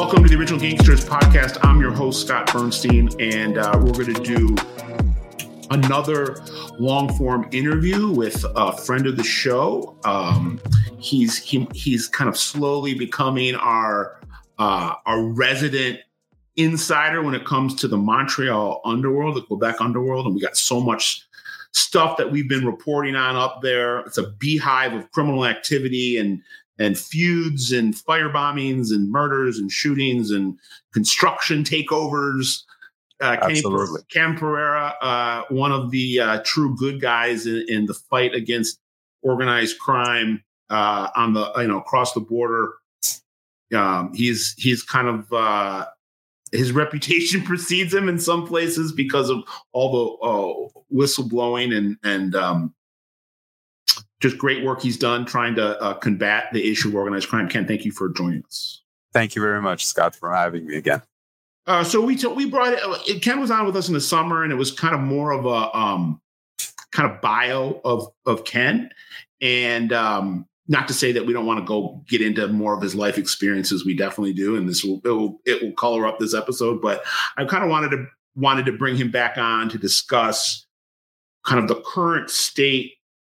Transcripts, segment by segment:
Welcome to the Original Gangsters podcast. I'm your host, Scott Bernstein, and we're going to do another long-form interview with a friend of the show. He's kind of slowly becoming our resident insider when it comes to the Montreal underworld, the Quebec underworld, and we got so much stuff that we've been reporting on up there. It's a beehive of criminal activity and feuds and firebombings and murders and shootings and construction takeovers. Cam Pereira, one of the true good guys in the fight against organized crime on the across the border. He's kind of his reputation precedes him in some places because of all the whistleblowing and just great work he's done trying to combat the issue of organized crime. Ken, thank you for joining us. Thank you very much, Scott, for having me again. So we brought it. Ken was on with us in the summer, and it was kind of more of a kind of bio of Ken, and not to say that we don't want to go get into more of his life experiences. We definitely do, and it will color up this episode. But I kind of wanted to bring him back on to discuss kind of the current state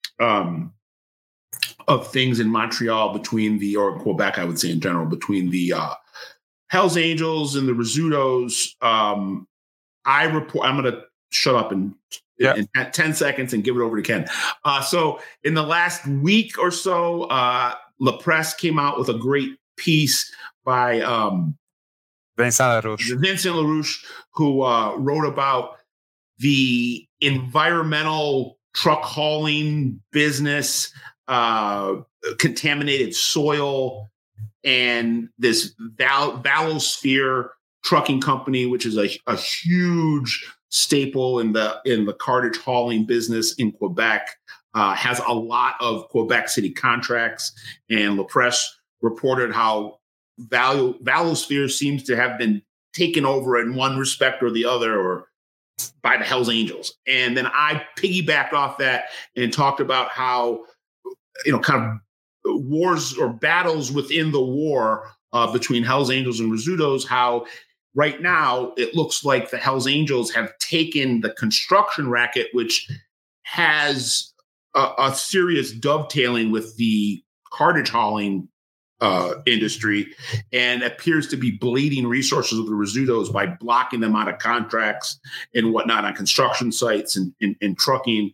of things in Montreal or Quebec, I would say in general, between the Hells Angels and the Rizzutos. I'm going to shut up in 10 seconds and give it over to Ken. So in the last week or so, La Presse came out with a great piece by Vincent LaRouche, who wrote about the environmental truck hauling business, contaminated soil, and this Valosphere trucking company, which is a huge staple in the cartage hauling business in Quebec, has a lot of Quebec City contracts. And La Presse reported how Valosphere seems to have been taken over in one respect or the other, or by the Hells Angels. And then I piggybacked off that and talked about how, kind of wars or battles within the war between Hells Angels and Rizzutos, how right now it looks like the Hells Angels have taken the construction racket, which has a serious dovetailing with the cartage hauling industry, and appears to be bleeding resources of the Rizzutos by blocking them out of contracts and whatnot on construction sites and trucking.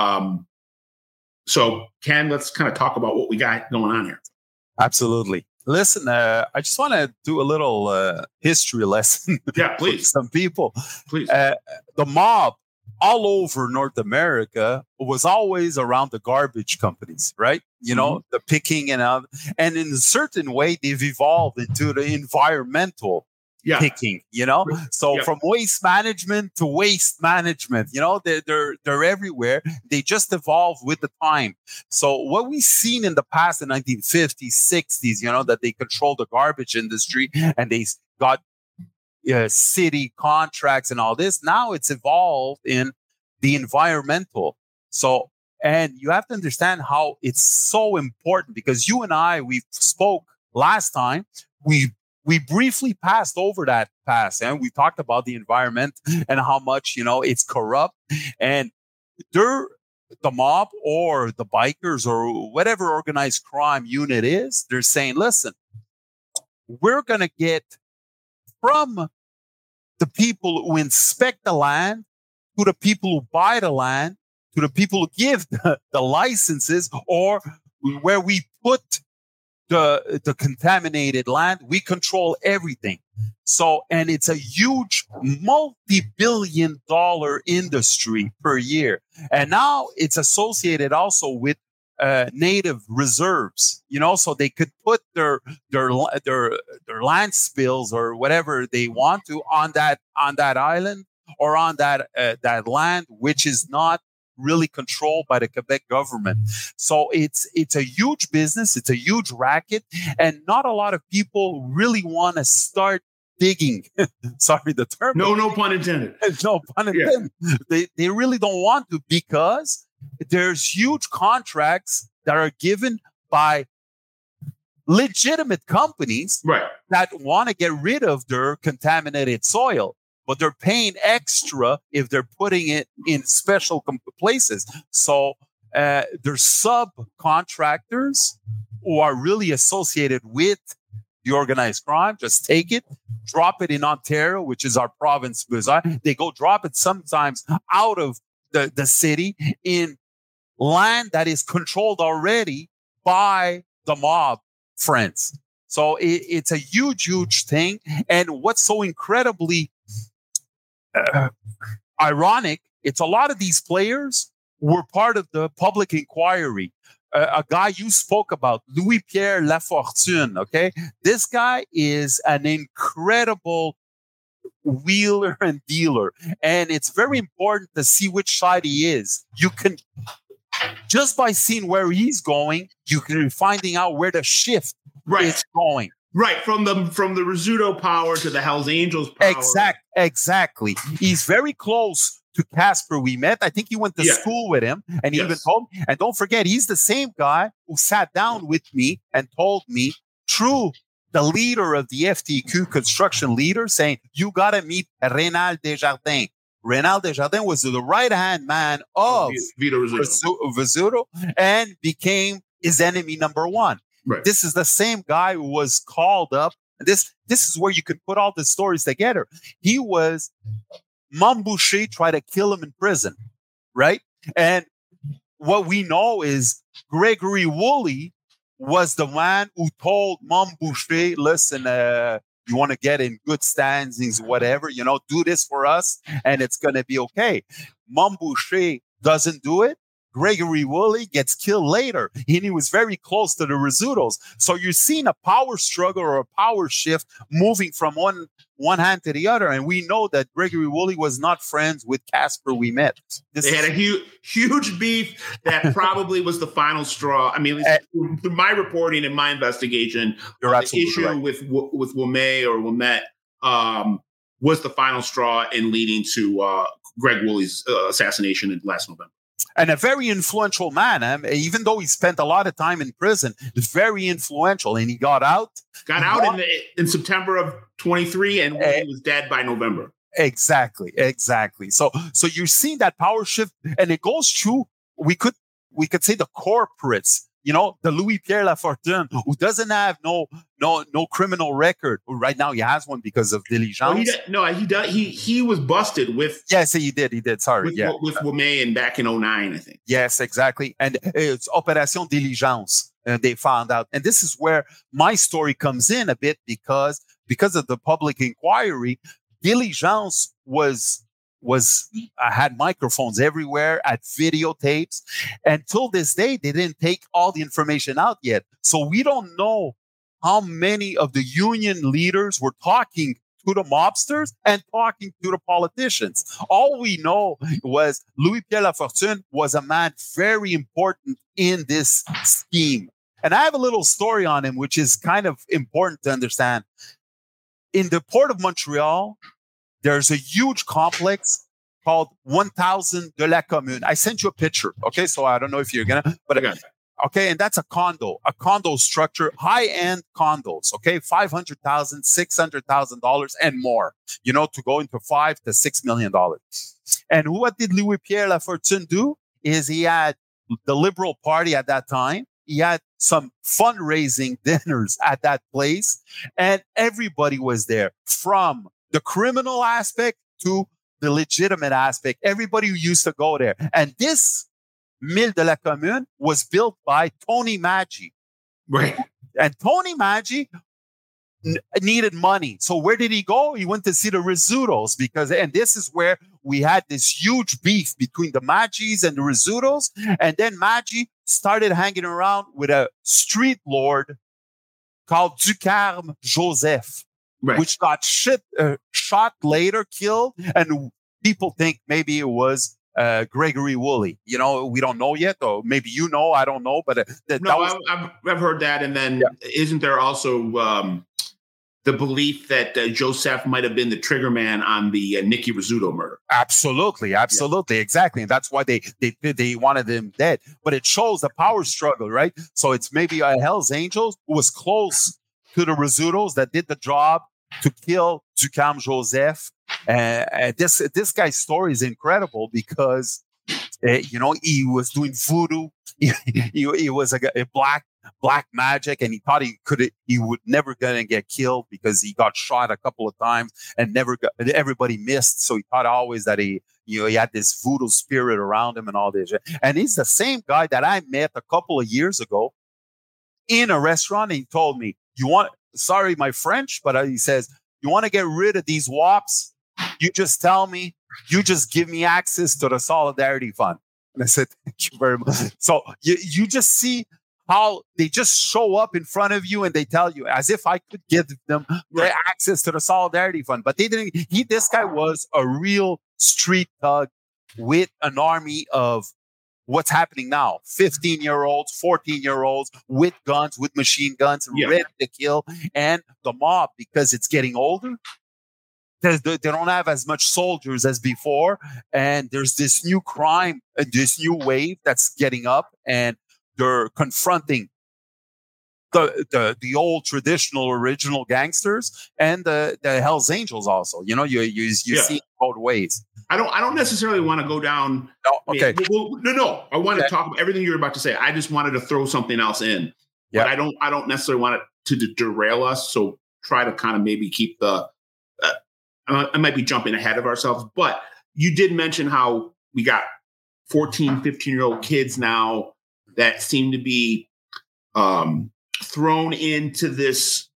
So, Ken, let's kind of talk about what we got going on here. Absolutely. Listen, I just want to do a little history lesson. Yeah, please. For some people. Please. The mob all over North America was always around the garbage companies, right? The picking and in a certain way, they've evolved into the environmental picking, So from waste management to waste management, they're everywhere. They just evolve with the time. So what we've seen in the past, in 1950s, 60s, that they controlled the garbage industry and they got city contracts and all this. Now it's evolved in the environmental. So, and you have to understand how it's so important, because you and I, we spoke last time. We briefly passed over that past, and we talked about the environment and how much, it's corrupt, and the mob or the bikers or whatever organized crime unit is, they're saying, listen, we're going to get from the people who inspect the land, to the people who buy the land, to the people who give the licenses, or where we put the contaminated land, we control everything. So, and it's a huge multi-billion-dollar industry per year. And now it's associated also with native reserves, so they could put their land spills or whatever they want to on that island or on that land, which is not really controlled by the Quebec government. So it's a huge business, it's a huge racket, and not a lot of people really want to start digging. Sorry, the term. No pun intended. No pun intended. Yeah. They really don't want to, because there's huge contracts that are given by legitimate companies, right, that want to get rid of their contaminated soil, but they're paying extra if they're putting it in special places. So there's subcontractors who are really associated with the organized crime. Just take it, drop it in Ontario, which is our province. They go drop it sometimes out of the city in land that is controlled already by the mob friends. So it's a huge thing. And what's so incredibly ironic, it's a lot of these players were part of the public inquiry. A guy you spoke about, Louis-Pierre Lafortune, okay? This guy is an incredible wheeler and dealer. And it's very important to see which side he is. You can, just by seeing where he's going, you can be finding out where the shift is going. Right, from the Rizzuto power to the Hells Angels power. Exactly. He's very close to Casper Ouimet. I think he went to school with him, and he even told me. And don't forget, he's the same guy who sat down with me and told me, through the leader of the FTQ construction leader, saying, you got to meet Rénal Desjardins. Rénal Desjardins was the right-hand man of Vito Rizzuto and became his enemy number one. Right. This is the same guy who was called up. This is where you can put all the stories together. He was Mambouché tried to kill him in prison, right? And what we know is Gregory Woolley was the man who told Mambouché, listen, you want to get in good standings, whatever, do this for us and it's going to be okay. Mambouché doesn't do it. Gregory Woolley gets killed later, and he was very close to the Rizzutos. So you're seeing a power struggle or a power shift moving from one hand to the other. And we know that Gregory Woolley was not friends with Casper Ouimet. They had a huge beef that probably was the final straw. I mean, through my reporting and my investigation, the issue right. with Ouimet was the final straw in leading to Greg Woolley's assassination in last November. And a very influential man, even though he spent a lot of time in prison, very influential. And he got out. In September of 23, and he was dead by November. Exactly. So you're seeing that power shift, and it goes through. We could say the corporates. The Louis-Pierre Lafortune, who doesn't have no criminal record. Right now, he has one because of diligence. He was busted with. Yes, he did. Sorry, with Ouimet and back in 2009, I think. Yes, exactly. And it's Opération Diligence. They found out, and this is where my story comes in a bit because of the public inquiry. Diligence had microphones everywhere, at videotapes. Until this day, they didn't take all the information out yet. So we don't know how many of the union leaders were talking to the mobsters and talking to the politicians. All we know was Louis-Pierre Lafortune was a man very important in this scheme. And I have a little story on him, which is kind of important to understand. In the Port of Montreal, there's a huge complex called 1000 de la Commune. I sent you a picture, okay? So I don't know if you're okay, and that's a condo structure, high-end condos, okay? $500,000, $600,000 and more, to go into $5 to $6 million. And what did Louis-Pierre Lafortune do? Is he had the Liberal Party at that time. He had some fundraising dinners at that place, and everybody was there, from the criminal aspect to the legitimate aspect. Everybody who used to go there. And this Mille de la Commune was built by Tony Maggi. Right. And Tony Maggi needed money. So where did he go? He went to see the Rizzutos, and this is where we had this huge beef between the Maggis and the Rizzutos. And then Maggi started hanging around with a street lord called Ducarme Joseph. Right. Which got shot later, killed, and people think maybe it was Gregory Woolley. We don't know yet, or maybe I don't know, but I've heard that. And then isn't there also the belief that Joseph might have been the trigger man on the Nicky Rizzuto murder? Absolutely, exactly, and that's why they wanted him dead. But it shows the power struggle, right? So it's maybe Hell's Angels who was close to the Rizzutos that did the job to kill Ducam Joseph. This guy's story is incredible because, he was doing voodoo. He was a black magic, and he thought he would never gonna get killed because he got shot a couple of times and everybody missed. So he thought always that he had this voodoo spirit around him and all this. And he's the same guy that I met a couple of years ago in a restaurant. And he told me, sorry, my French, but he says, you want to get rid of these WAPs? You just tell me, you just give me access to the Solidarity Fund. And I said, thank you very much. So you just see how they just show up in front of you and they tell you as if I could give them their access to the Solidarity Fund. But they didn't. This guy was a real street thug with an army of what's happening now. 15-year-olds, 14-year-olds with guns, with machine guns, ready to kill. And the mob, because it's getting older, they don't have as much soldiers as before. And there's this new crime, this new wave that's getting up, and they're confronting the old traditional original gangsters and the Hells Angels also. You see both ways. I don't necessarily want to go down. No, okay. No. I want to talk about everything you're about to say. I just wanted to throw something else in. But I don't necessarily want it to derail us. So try to kind of maybe keep I might be jumping ahead of ourselves, but you did mention how we got 14, 15-year-old kids now that seem to be thrown into this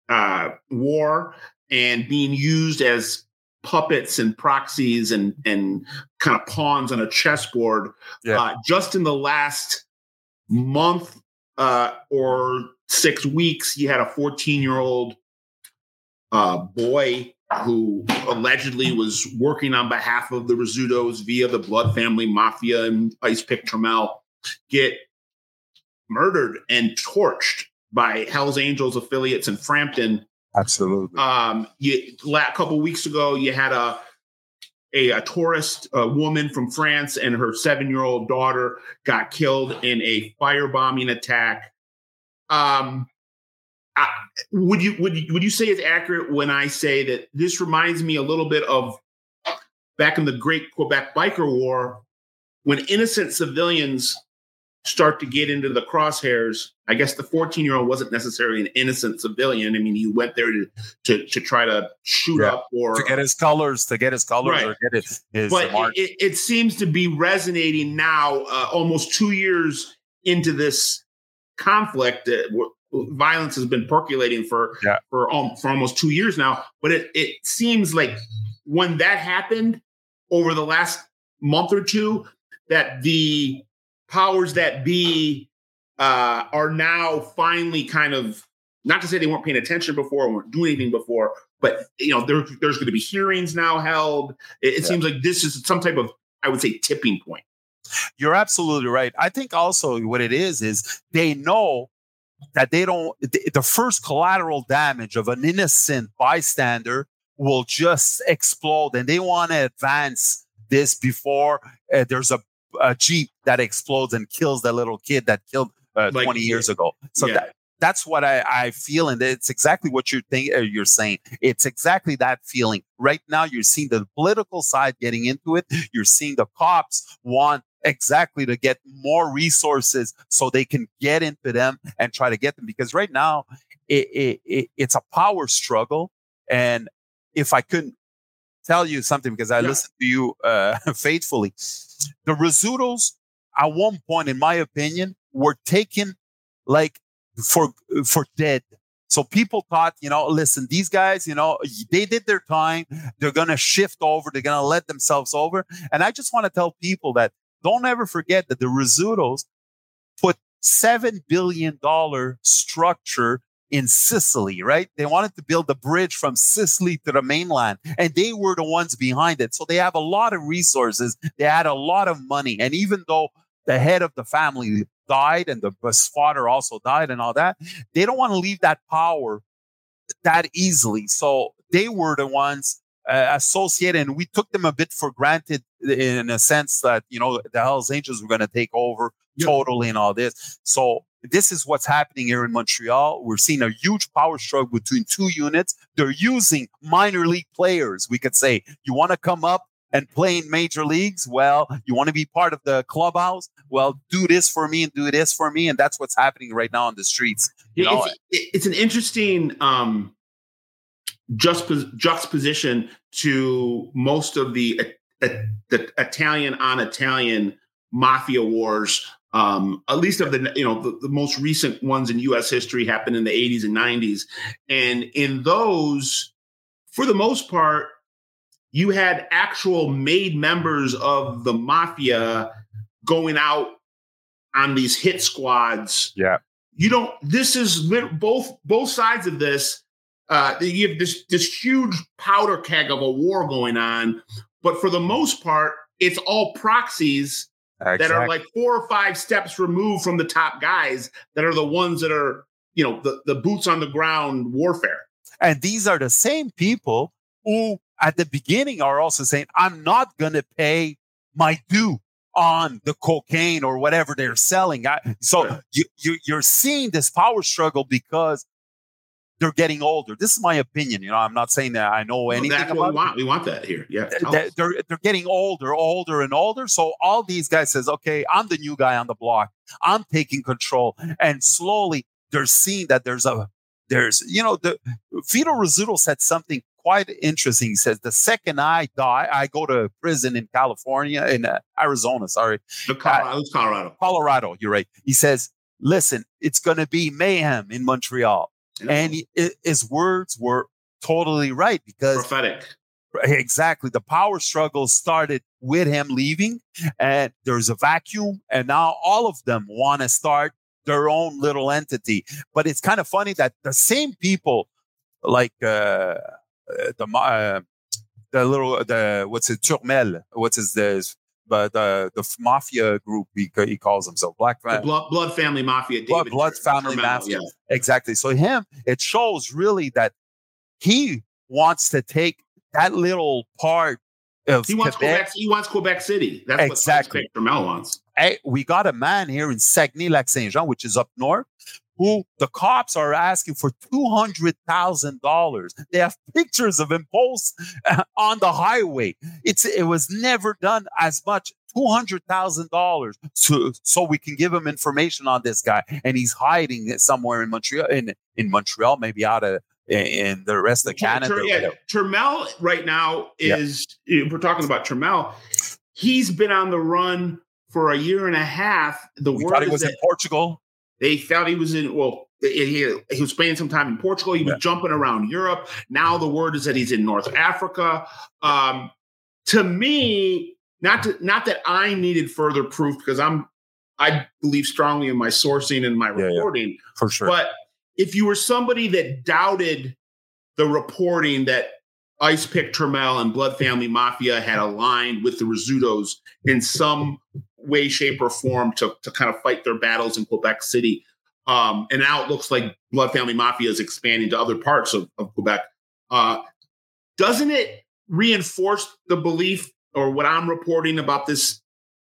war and being used as puppets and proxies and kind of pawns on a chessboard. Just in the last month or 6 weeks, you had a 14-year-old boy who allegedly was working on behalf of the Rizzutos via the Blood Family Mafia and Ice Pick Trammell get murdered and torched by Hells Angels affiliates in Frampton. Absolutely. A couple of weeks ago, you had a tourist, a woman from France, and her 7-year-old daughter got killed in a firebombing attack. Would you say it's accurate when I say that this reminds me a little bit of back in the Great Quebec Biker War, when innocent civilians start to get into the crosshairs? I guess the 14-year-old wasn't necessarily an innocent civilian. I mean, he went there to try to shoot up or to get his colors, or get his But it seems to be resonating now, almost 2 years into this conflict. Violence has been percolating for almost 2 years now. But it seems like when that happened over the last month or two, that the powers that be are now finally kind of, not to say they weren't paying attention before or weren't doing anything before, but there's going to be hearings now held. It seems like this is some type of, I would say, tipping point. You're absolutely right. I think also what it is they know that the first collateral damage of an innocent bystander will just explode, and they want to advance this before there's a Jeep that explodes and kills the little kid that killed 20 years ago. So that's what I feel, and it's exactly what you're saying. It's exactly that feeling. Right now, you're seeing the political side getting into it. You're seeing the cops want exactly to get more resources so they can get into them and try to get them. Because right now, it's a power struggle. And if I couldn't tell you something, because I listened to you faithfully, the Rizzutos, at one point, in my opinion, were taken for dead. So people thought, listen, these guys, they did their time. They're going to shift over. They're going to let themselves over. And I just want to tell people that don't ever forget that the Rizzutos put $7 billion structure in Sicily, right? They wanted to build a bridge from Sicily to the mainland, and they were the ones behind it. So they have a lot of resources. They had a lot of money. And even though the head of the family died and his father also died and all that, they don't want to leave that power that easily. So they were the ones associated, and we took them a bit for granted in a sense that, the Hells Angels were going to take over totally and all this. So this is what's happening here in Montreal. We're seeing a huge power struggle between two units. They're using minor league players. We could say, you want to come up and play in major leagues? Well, you want to be part of the clubhouse? Well, do this for me and do this for me. And that's what's happening right now on the streets. It's an interesting juxtaposition to most of the Italian on Italian mafia wars. At least of the most recent ones in U.S. history happened in the 80s and 90s. And in those, for the most part, you had actual made members of the mafia going out on these hit squads. Yeah. This is both sides of this. You have this huge powder keg of a war going on, but for the most part, it's all proxies that are like 4 or 5 steps removed from the top guys that are the ones that are, the boots on the ground warfare. And these are the same people who at the beginning are also saying, I'm not going to pay my due on the cocaine or whatever they're selling. You're seeing this power struggle because they're getting older. This is my opinion. I'm not saying that I know anything that's what we want. We want that here. Yeah. They're getting older and older. So all these guys says, okay, I'm the new guy on the block. I'm taking control. And slowly they're seeing that the Vito Rizzuto said something quite interesting. He says, the second I die, I go to prison in California, in Arizona, sorry. Colorado. Colorado, you're right. He says, listen, it's going to be mayhem in Montreal. Yeah. And his words were totally right because prophetic. Exactly. The power struggle started with him leaving, and there's a vacuum, and now all of them want to start their own little entity. But it's kind of funny that the same people, like Turmel, the mafia group he calls himself, Blood Family Mafia. Blood Family Mafia. Yeah. Exactly. So it shows really that he wants to take that little part of Quebec. He wants Quebec City. That's exactly what Turmel wants. Hey, we got a man here in Saguenay-Lac-Saint-Jean, which is up north, who the cops are asking for $200,000. They have pictures of him posts on the highway. It was never done as much, $200,000, so we can give him information on this guy. And he's hiding somewhere in Montreal, in Montreal, maybe out of in the rest of Canada. Turmel right now is, we're talking about Turmel. He's been on the run for a year and a half. We thought he was in Portugal. They thought he was he was spending some time in Portugal. He was jumping around Europe. Now the word is that he's in North Africa. To me, not that I needed further proof, because I believe strongly in my sourcing and my reporting. For sure. But if you were somebody that doubted the reporting that Ice Pick Turmel and Blood Family Mafia had aligned with the Rizzutos in some way, shape, or form to kind of fight their battles in Quebec City. And now it looks like Blood Family Mafia is expanding to other parts of Quebec. Doesn't it reinforce the belief, or what I'm reporting about this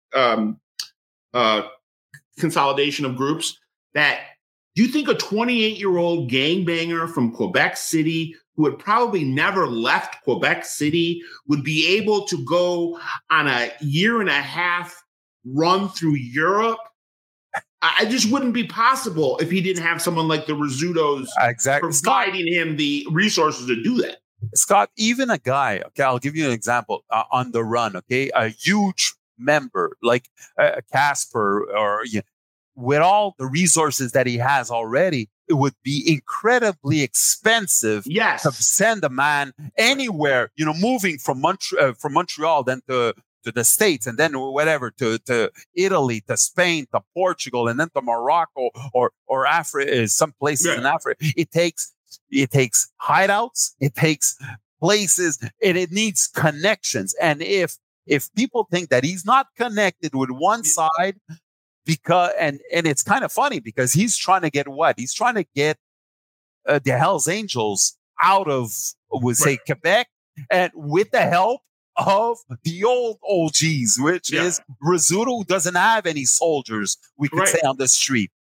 consolidation of groups, that do you think a 28-year-old gangbanger from Quebec City who had probably never left Quebec City would be able to go on a year and a half run through Europe? I just wouldn't be possible if he didn't have someone like the Rizzutos providing him the resources to do that. Scott, even a guy, okay, I'll give you an example, on the run, okay, a huge member like Casper, or with all the resources that he has already, it would be incredibly expensive to send a man anywhere, moving from Montreal then to the States, and then whatever to Italy, to Spain, to Portugal, and then to Morocco or Africa, some places in Africa. It takes hideouts, it takes places, and it needs connections. And if people think that he's not connected with one side, because and it's kind of funny, because he's trying to get what? He's trying to get the Hells Angels out of, say, Quebec, and with the help of the old OGs, which is Rizzuto, who doesn't have any soldiers, we could say, on the street.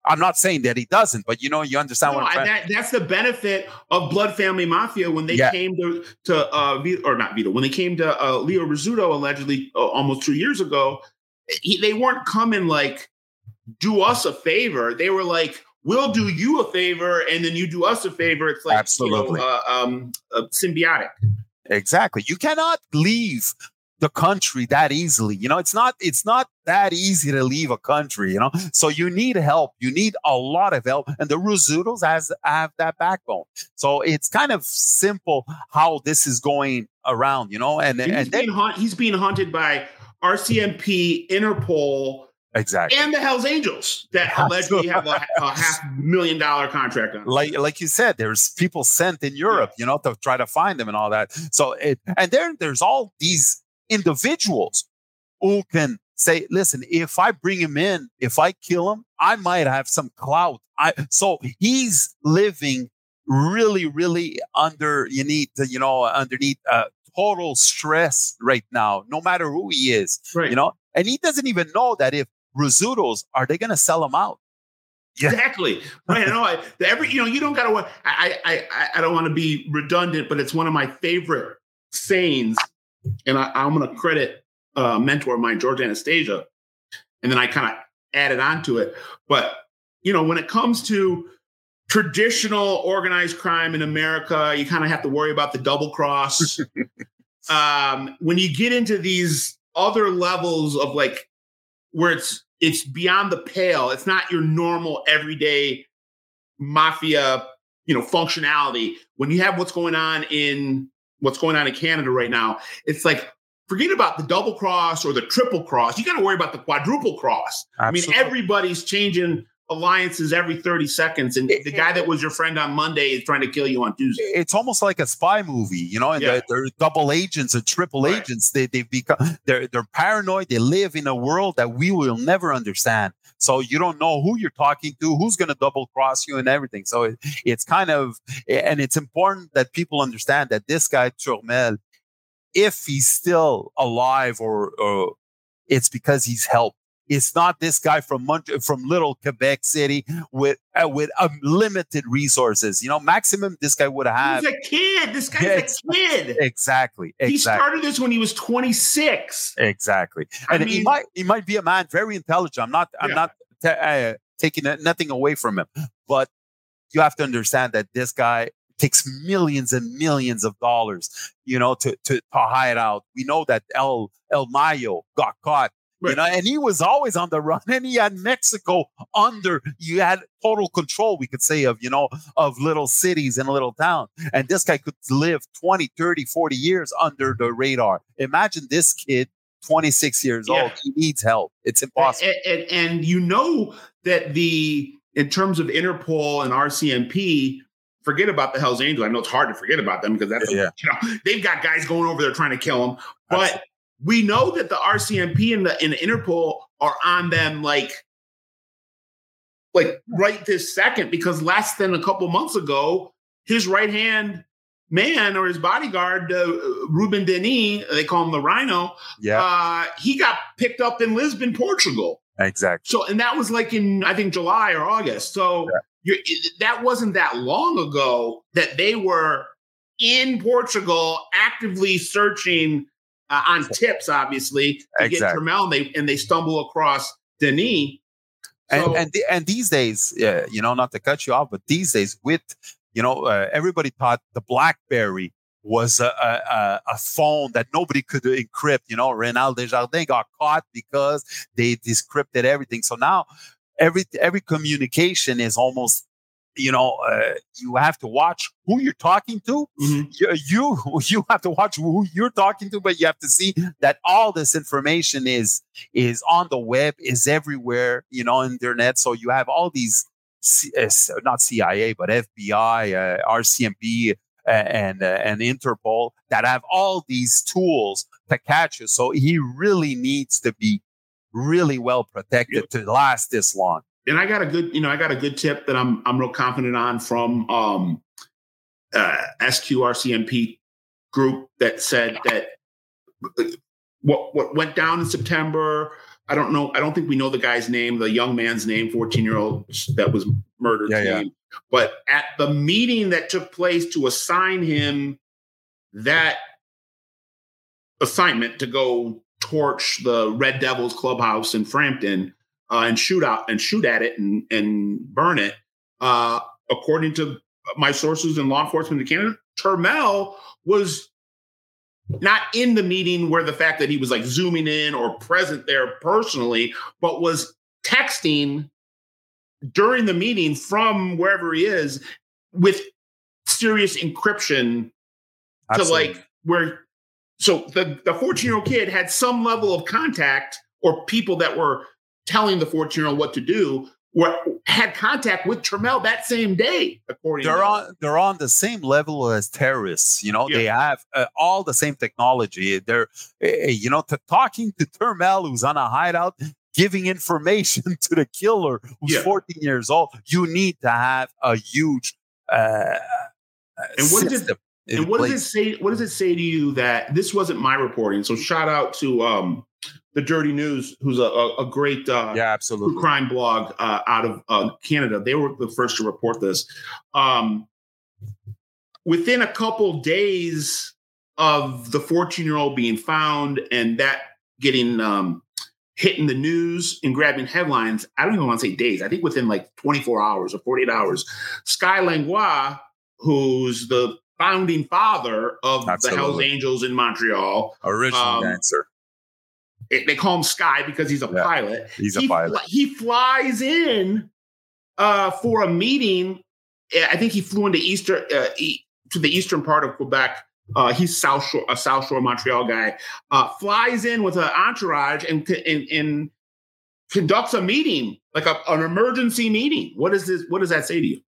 I'm not saying that he doesn't, but you understand what I'm saying. That's the benefit of Blood Family Mafia when they came to when they came to Leo Rizzuto allegedly almost 2 years ago. They weren't coming like, do us a favor. They were like, we'll do you a favor, and then you do us a favor. It's like absolutely symbiotic. Exactly. You cannot leave the country that easily. It's not that easy to leave a country, So you need help. You need a lot of help. And the Rizzutos have that backbone. So it's kind of simple how this is going around, And he's being hunted by RCMP, Interpol, exactly, and the Hells Angels that allegedly have a $500,000 contract on. Like you said, there's people sent in Europe, to try to find them and all that. So there's all these individuals who can say, listen, if I bring him in, if I kill him, I might have some clout. So he's living really, really underneath total stress right now, no matter who he is, right. And he doesn't even know that if Rizzuto's, are they going to sell him out? Yeah. Exactly. Right. You don't got to, I don't want to be redundant, but it's one of my favorite sayings. And I'm going to credit a mentor of mine, George Anastasia. And then I kind of added on to it. But, when it comes to traditional organized crime in America, you kind of have to worry about the double cross. When you get into these other levels of like where it's beyond the pale, it's not your normal everyday mafia, functionality. When you have what's going on in Canada right now, it's like, forget about the double cross or the triple cross. You got to worry about the quadruple cross. Absolutely. I mean, everybody's changing alliances every 30 seconds. And the guy that was your friend on Monday is trying to kill you on Tuesday. It's almost like a spy movie, and they're double agents and triple agents. They've become, they're paranoid. They live in a world that we will never understand. So you don't know who you're talking to, who's going to double cross you and everything. So it's kind of, and it's important that people understand that this guy, Turmel, if he's still alive or it's because he's helped. It's not this guy from little Quebec City with unlimited resources. Maximum this guy would have. He's a kid. This guy's a kid. Exactly. He started this when he was 26. Exactly. And he might be a man very intelligent. I'm not taking nothing away from him, but you have to understand that this guy takes millions and millions of dollars, to hide out. We know that El Mayo got caught. Right. And he was always on the run, and he had Mexico you had total control, we could say, of little cities and a little town. And this guy could live 20, 30, 40 years under the radar. Imagine this kid, 26 years old. He needs help. It's impossible. And that in terms of Interpol and RCMP, forget about the Hells Angels. I know it's hard to forget about them because they've got guys going over there trying to kill them. But absolutely. We know that the RCMP and the Interpol are on them like right this second, because less than a couple months ago, his right-hand man or his bodyguard, Ruben Denis, they call him the Rhino, he got picked up in Lisbon, Portugal. Exactly. So, and that was like in, I think, July or August. So that wasn't that long ago that they were in Portugal actively searching on tips, obviously, to get Turmel, and they stumble across Denis. So, and these days, not to cut you off, but these days with, everybody thought the BlackBerry was a phone that nobody could encrypt. Renal Desjardins got caught because they decrypted everything. So now every communication is almost, you have to watch who you're talking to. Mm-hmm. You have to watch who you're talking to, but you have to see that all this information is on the web, is everywhere, internet. So you have all these, not CIA, but FBI, RCMP, and Interpol that have all these tools to catch you. So he really needs to be really well protected to last this long. And I got a good tip that I'm real confident on from SQRCMP group that said that what went down in September, I don't know. I don't think we know the guy's name, the young man's name, 14-year-old that was murdered. Name. But at the meeting that took place to assign him that assignment to go torch the Red Devils clubhouse in Frampton and shoot at it and burn it. According to my sources in law enforcement in Canada, Turmel was not in the meeting where the fact that he was like zooming in or present there personally, but was texting during the meeting from wherever he is with serious encryption. Absolutely. To like where, so the 14-year-old kid had some level of contact or people that were telling the 14-year-old what to do had contact with Turmel that same day. According they're on the same level as terrorists. They have all the same technology. They're talking to Turmel, who's on a hideout, giving information to the killer who's 14 years old. You need to have a huge and what does it say? What does it say to you that this wasn't my reporting? So shout out to the Dirty News, who's a great absolutely crime blog out of Canada. They were the first to report this. Within a couple days of the 14-year-old being found and that getting hitting the news and grabbing headlines, I don't even want to say days. I think within like 24 hours or 48 hours, Sky Langlois, who's the founding father of the Hells Angels in Montreal, original gangster. They call him Sky because he's a pilot. He's a pilot. He flies in for a meeting. I think he flew into to the eastern part of Quebec. He's a South Shore Montreal guy. Flies in with an entourage and conducts a meeting, like an emergency meeting. What is this? What does that say to you?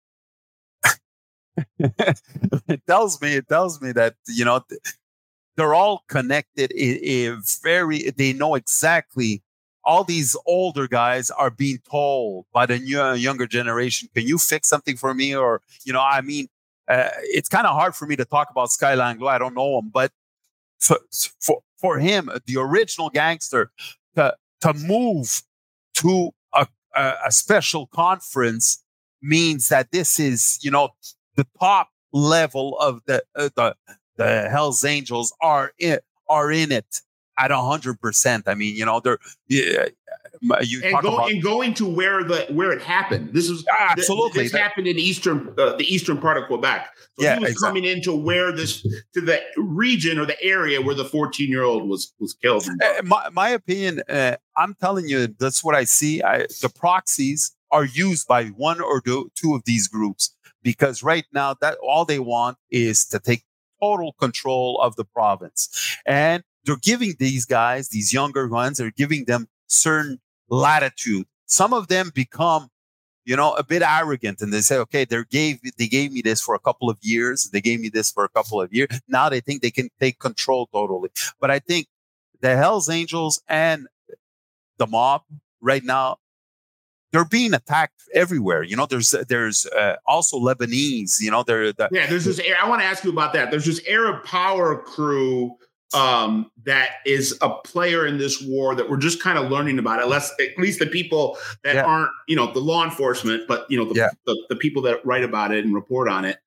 It tells me that they're all connected. They know exactly. All these older guys are being told by the younger generation, "Can you fix something for me?" Or it's kind of hard for me to talk about Sky Langlois. I don't know him, but for him, the original gangster, to move to a special conference means that this is the top level of the Hells Angels are in it at 100%. I mean, they're going to where it happened. This is absolutely this happened in the eastern part of Quebec. So he was coming into to the region or the area where the 14-year-old was killed. My opinion, I'm telling you, that's what I see. The proxies are used by one or two of these groups. Because right now, that all they want is to take total control of the province. And they're giving these guys, these younger ones, they're giving them certain latitude. Some of them become, a bit arrogant and they say, okay, they gave me this for a couple of years. They gave me this for a couple of years. Now they think they can take control totally. But I think the Hells Angels and the mob right now, they're being attacked everywhere. There's also Lebanese. There's this. I want to ask you about that. There's this Arab Power crew that is a player in this war that we're just kind of learning about. At least the people that aren't, the law enforcement, but the people that write about it and report on it.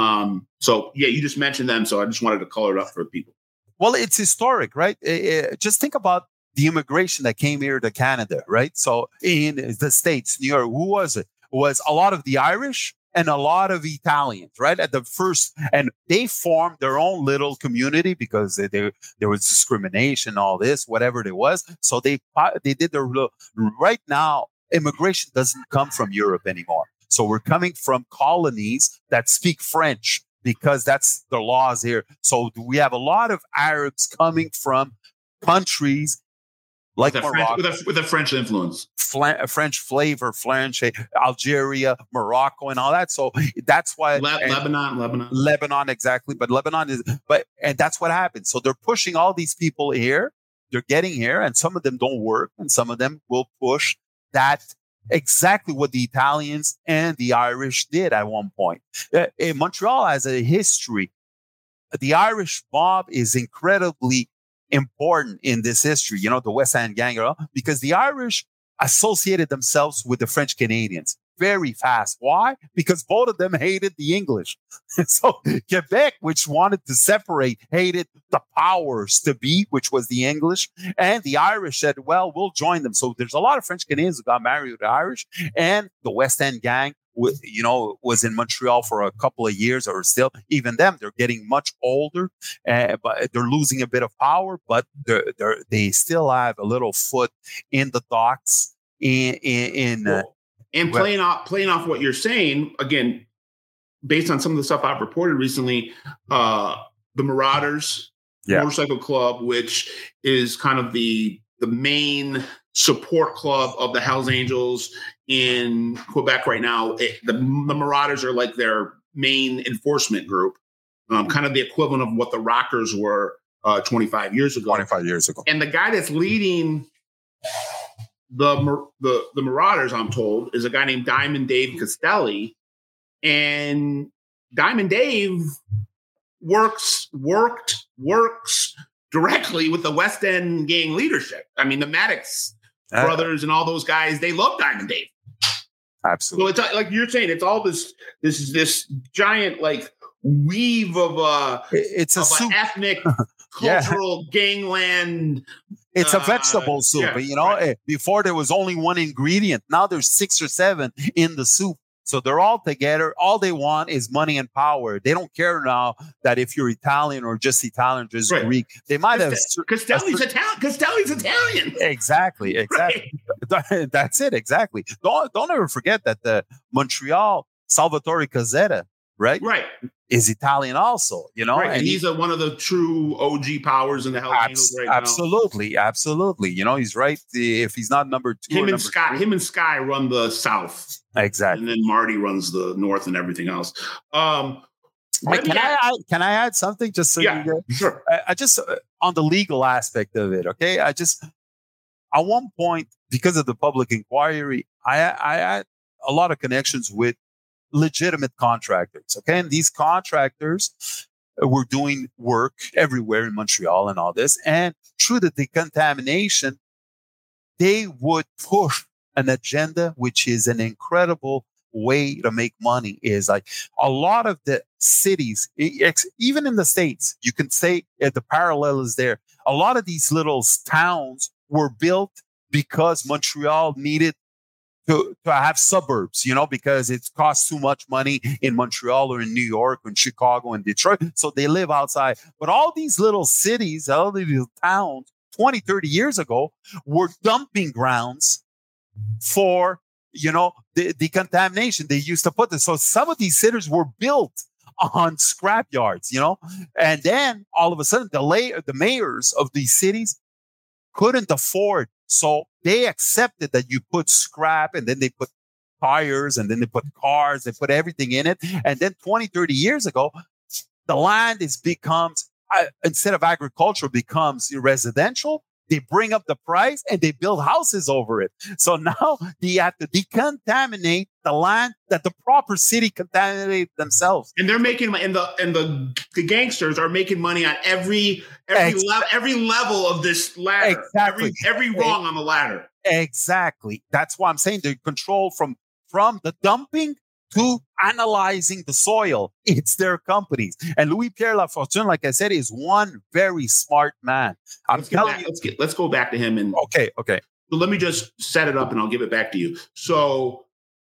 You just mentioned them, so I just wanted to color it up for people. Well, it's historic, right? Just think about the immigration that came here to Canada, right? So in the States, New York, who was it? It was a lot of the Irish and a lot of Italians, right? At the first, and they formed their own little community because there was discrimination, all this, whatever it was. So they did their little. Right now, immigration doesn't come from Europe anymore. So we're coming from colonies that speak French because that's the laws here. So we have a lot of Arabs coming from countries like Morocco, with a French influence, French flavor, Algeria, Morocco, and all that. So that's why Lebanon, exactly. But Lebanon and that's what happens. So they're pushing all these people here. They're getting here, and some of them don't work, and some of them will push that. Exactly what the Italians and the Irish did at one point. Montreal has a history. The Irish mob is incredibly important in this history, the West End Gang, because the Irish associated themselves with the French Canadians very fast. Why? Because both of them hated the English. So Quebec, which wanted to separate, hated the powers to be, which was the English. And the Irish said, well, we'll join them. So there's a lot of French Canadians who got married with the Irish. And the West End Gang, was in Montreal for a couple of years, or still, even them, they're getting much older, but they're losing a bit of power, but they still have a little foot in the docks and playing off what you're saying, again, based on some of the stuff I've reported recently, the Marauders Motorcycle Club, which is kind of the main support club of the Hells Angels in Quebec right now. The Marauders are like their main enforcement group, kind of the equivalent of what the Rockers were 25 years ago. And the guy that's leading the Marauders, I'm told, is a guy named Diamond Dave Castelli. And Diamond Dave works directly with the West End Gang leadership. I mean, the Maddox brothers and all those guys, they love Diamond Dave. Absolutely. So it's like you're saying, it's all this giant like weave of it's an ethnic, cultural gangland. It's a vegetable soup. Right. Before there was only one ingredient. Now there's 6 or 7 in the soup. So they're all together. All they want is money and power. They don't care now that if you're Italian or just Italian, just Greek. They might have. Castelli's Italian. Exactly. Right. That's it. Exactly. Don't ever forget that the Montreal Salvatore Cazzetta, right, is Italian also. Right. And he's one of the true OG powers in the Hells Angels right now. Absolutely. He's right. If he's not number 2, him and Sky run the South. Exactly. And then Marty runs the North and everything else. Can I add something? Just so sure. I just on the legal aspect of it. Okay. At one point, because of the public inquiry, I had a lot of connections with legitimate contractors. Okay. And these contractors were doing work everywhere in Montreal and all this. And through the decontamination, they would push an agenda, which is an incredible way to make money. Is like a lot of the cities, even in the States, you can say the parallel is there. A lot of these little towns were built because Montreal needed to have suburbs, because it costs too much money in Montreal or in New York or in Chicago and Detroit. So they live outside. But all these little cities, all these little towns, 20, 30 years ago, were dumping grounds for, the contamination. They used to put this. So some of these cities were built on scrap yards, and then all of a sudden the mayors of these cities couldn't afford. So they accepted that you put scrap, and then they put tires, and then they put cars, they put everything in it. And then 20, 30 years ago, the land becomes, instead of agricultural, becomes residential. They bring up the price and they build houses over it. So now they have to decontaminate the land that the proper city contaminated themselves. And they're making, and the gangsters are making money on every level of this ladder. Exactly. Every rung on the ladder. Exactly. That's why I'm saying they control from the dumping to analyzing the soil. It's their companies. And Louis-Pierre Lafortune, like I said, is one very smart man. Let's go back to him. And Okay. So let me just set it up and I'll give it back to you. So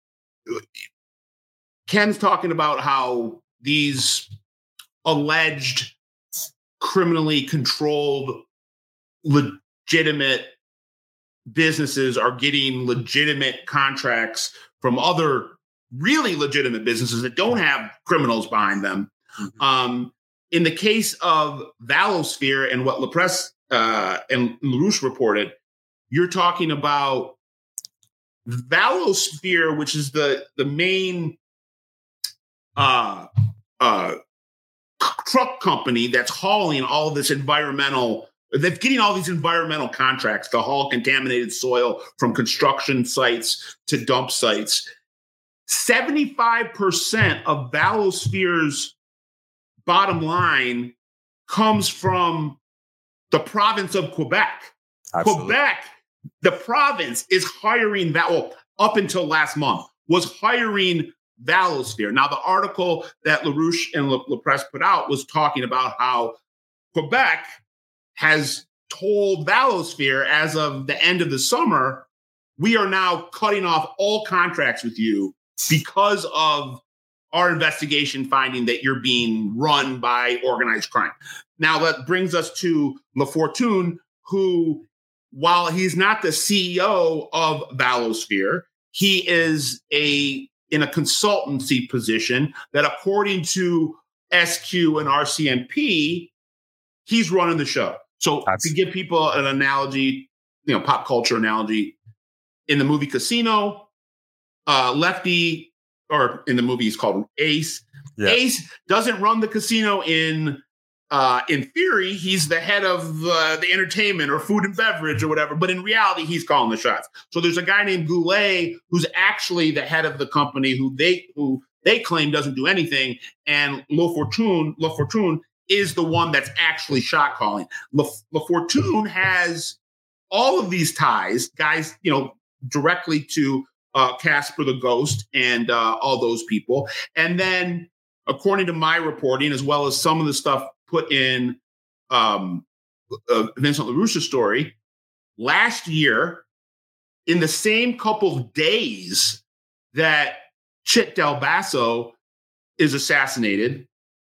Ken's talking about how these alleged criminally controlled legitimate businesses are getting legitimate contracts from other really legitimate businesses that don't have criminals behind them. Mm-hmm. In the case of Valosphere and what LaPresse and LaRouche reported, you're talking about Valosphere, which is the main truck company that's hauling all this that's getting all these environmental contracts to haul contaminated soil from construction sites to dump sites. 75% of Valosphere's bottom line comes from the province of Quebec. Absolutely. Quebec, the province, is hiring up until last month, was hiring Valosphere. Now, the article that LaRouche and La Presse put out was talking about how Quebec has told Valosphere as of the end of the summer, we are now cutting off all contracts with you because of our investigation finding that you're being run by organized crime. Now, that brings us to Lafortune, who, while he's not the CEO of Valosphere, he is in a consultancy position that, according to SQ and RCMP, he's running the show. So to give people an analogy, pop culture analogy, in the movie Casino, Lefty, or in the movie he's called Ace. Yeah. Ace doesn't run the casino in theory. He's the head of the entertainment or food and beverage or whatever, but in reality, he's calling the shots. So there's a guy named Goulet who's actually the head of the company who they claim doesn't do anything, and Lafortune is the one that's actually shot calling. Lafortune has all of these ties, guys, directly to Casper the Ghost and all those people. And then, according to my reporting, as well as some of the stuff put in Vincent LaRouche's story, last year, in the same couple of days that Chit Del Basso is assassinated,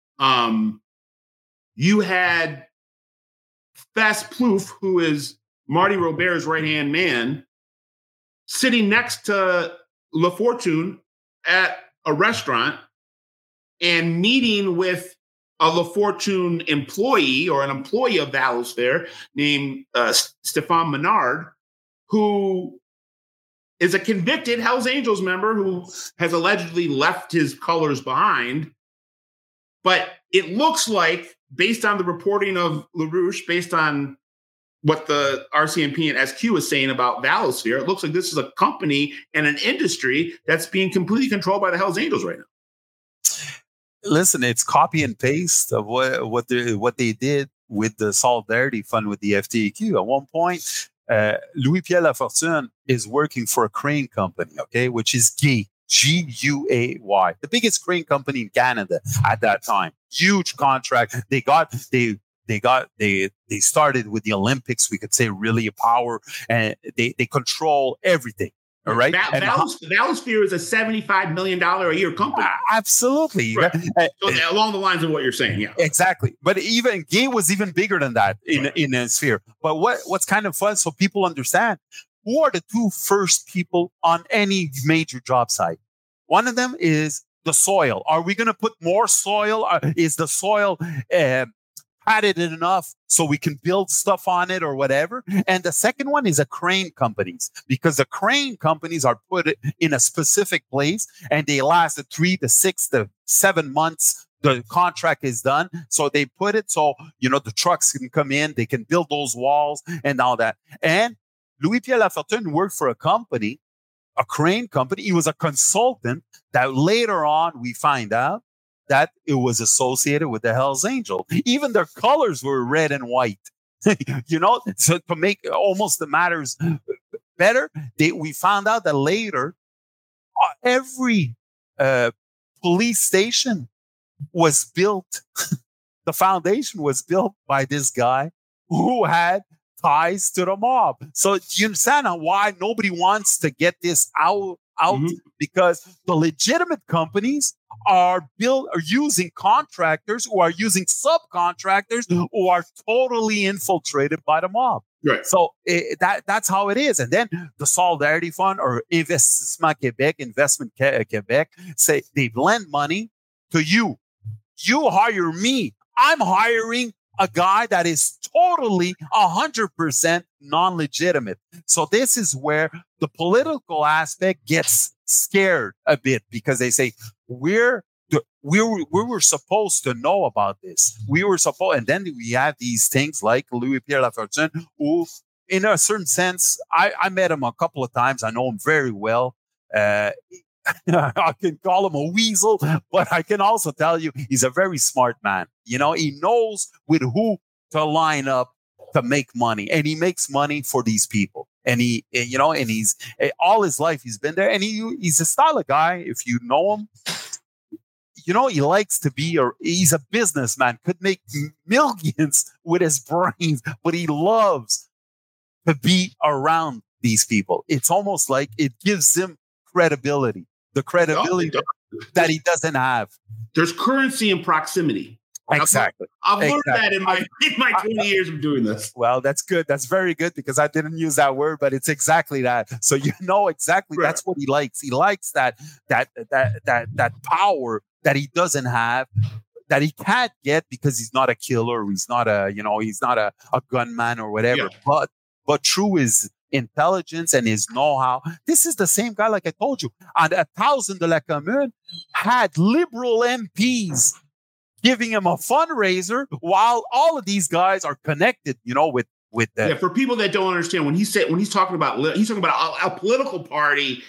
you had Fess Plouffe, who is Marty Robert's right-hand man, sitting next to Lafortune at a restaurant and meeting with a Lafortune employee or an employee of Valosphere named Stéphane Menard, who is a convicted Hells Angels member who has allegedly left his colors behind. But it looks like, based on the reporting of LaRouche, based on what the RCMP and SQ is saying about Valosphere, it looks like this is a company and an industry that's being completely controlled by the Hells Angels right now. Listen, it's copy and paste of what they did with the Solidarity Fund with the FTQ. At one point, Louis-Pierre Lafortune is working for a crane company, okay, which is GUAY, G-U-A-Y, the biggest crane company in Canada at that time. Huge contract. They started with the Olympics, we could say, really a power, and they control everything. All right. Valosphere is a $75 million a year company. Absolutely. Right. So along the lines of what you're saying. Yeah, exactly. But even GUAY was even bigger than that in a sphere. But what's kind of fun, so people understand, who are the two first people on any major job site? One of them is the soil. Are we going to put more soil? Is the soil padded enough so we can build stuff on it or whatever? And the second one is the crane companies, because the crane companies are put in a specific place and they last 3 to 6 to 7 months. The contract is done. So they put it so, the trucks can come in, they can build those walls and all that. And Louis-Pierre Lafortune worked for a company, a crane company. He was a consultant that later on we find out that it was associated with the Hells Angels. Even their colors were red and white. So to make almost the matters better, we found out that later every police station was built. The foundation was built by this guy who had ties to the mob. So you understand why nobody wants to get this out? Mm-hmm. Because the legitimate companies are using contractors who are using subcontractors who are totally infiltrated by the mob. Right. So that's how it is. And then the Solidarity Fund or Investissement Québec, Investment Québec, say they lend money to you. You hire me. I'm hiring a guy that is totally 100% non-legitimate. So this is where the political aspect gets scared a bit, because they say we were supposed to know about this. And then we have these things like Louis-Pierre Lafortune, who, in a certain sense, I met him a couple of times. I know him very well. I can call him a weasel, but I can also tell you he's a very smart man. He knows with who to line up to make money, and he makes money for these people. And and he's all his life he's been there, and he's a style of guy. If you know him, he likes to be, he's a businessman, could make millions with his brains, but he loves to be around these people. It's almost like it gives him credibility, the credibility that he doesn't have. There's currency in proximity. Exactly. I've learned that in my 20 years of doing this. Well, that's good. That's very good, because I didn't use that word, but it's exactly that. So exactly right. That's what he likes. He likes that power that he doesn't have, that he can't get because he's not a killer, he's not a gunman or whatever. Yeah. But through his intelligence and his know-how, this is the same guy, like I told you, and 1,000 de la Commune had liberal MPs giving him a fundraiser, while all of these guys are connected, with that. Yeah, for people that don't understand, when he's talking about a political party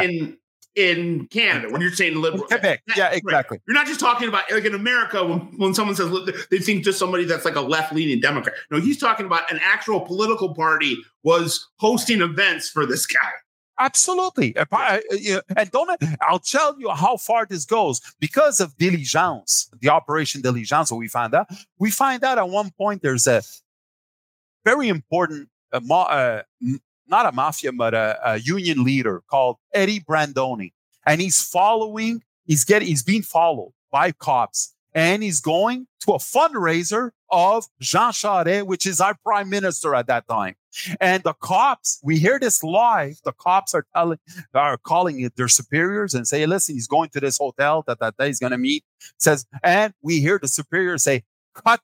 in Canada. When you're saying liberal, Quebec, exactly. Right. You're not just talking about, like, in America, when someone says, they think just somebody that's like a left-leaning Democrat. No, he's talking about an actual political party was hosting events for this guy. Absolutely. And I'll tell you how far this goes. Because of Diligence, the Operation Diligence, we find out at one point there's a very important, not a mafia, but a union leader called Eddie Brandoni. And he's being followed by cops. And he's going to a fundraiser of Jean Charest, which is our prime minister at that time. And the cops, we hear this live. The cops are calling it their superiors and say, hey, listen, he's going to this hotel that he's going to meet. And we hear the superior say, cut,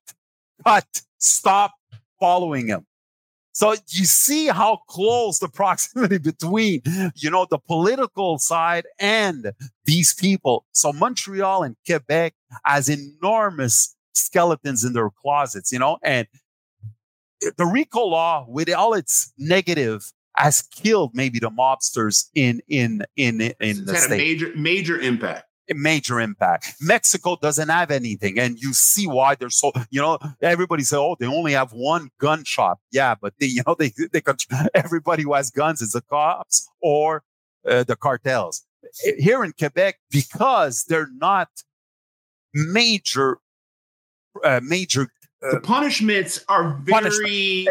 stop following him. So you see how close the proximity between, the political side and these people. So Montreal and Quebec has enormous skeletons in their closets, and the RICO law, with all its negative, has killed maybe the mobsters in the state. A major impact. A major impact. Mexico doesn't have anything, and you see why they're so. Everybody says, "Oh, they only have one gun shop." Yeah, but they everybody who has guns is the cops or the cartels. Here in Quebec, because they're not major. The punishments are very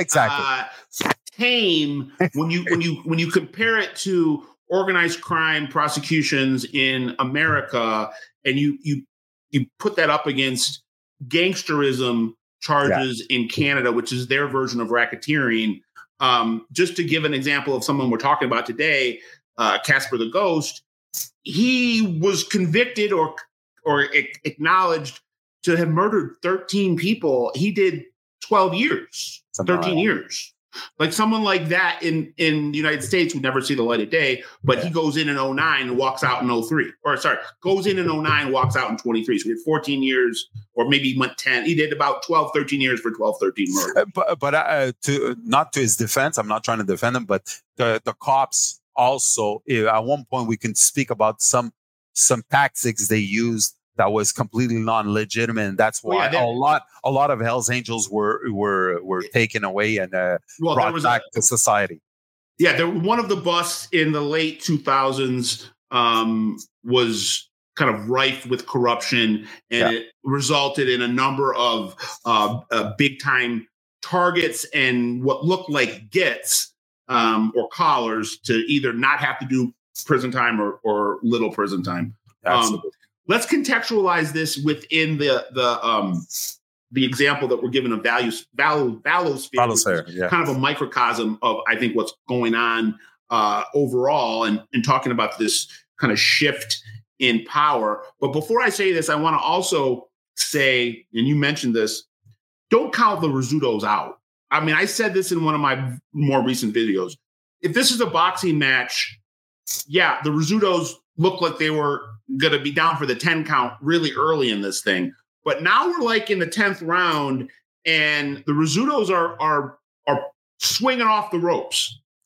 tame when you compare it to organized crime prosecutions in America, and you put that up against gangsterism charges in Canada, which is their version of racketeering. Just to give an example of someone we're talking about today, Casper the Ghost, he was convicted or acknowledged to have murdered 13 people. He did 12 years, 13 years. Like someone like that in the United States would never see the light of day, but he goes in 09 and walks out in 03. Goes in 09, walks out in 23. So he had 14 years, or maybe he went 10. He did about 12, 13 years for 12, 13 murders. But not to his defense, I'm not trying to defend him, but the cops also, at one point we can speak about some tactics they used that was completely non-legitimate, and that's why a lot of Hell's Angels were taken away and brought back to society. Yeah, one of the busts in the late 2000s was kind of rife with corruption, and it resulted in a number of big-time targets and what looked like gets or collars to either not have to do prison time or little prison time. Absolutely. Let's contextualize this within the example that we're given of Valosphere, kind of a microcosm of, I think, what's going on overall, and talking about this kind of shift in power. But before I say this, I want to also say, and you mentioned this, don't count the Rizzutos out. I mean, I said this in one of my more recent videos. If this is a boxing match, the Rizzutos look like they were going to be down for the 10 count really early in this thing. But now we're like in the 10th round, and the Rizzutos are swinging off the ropes.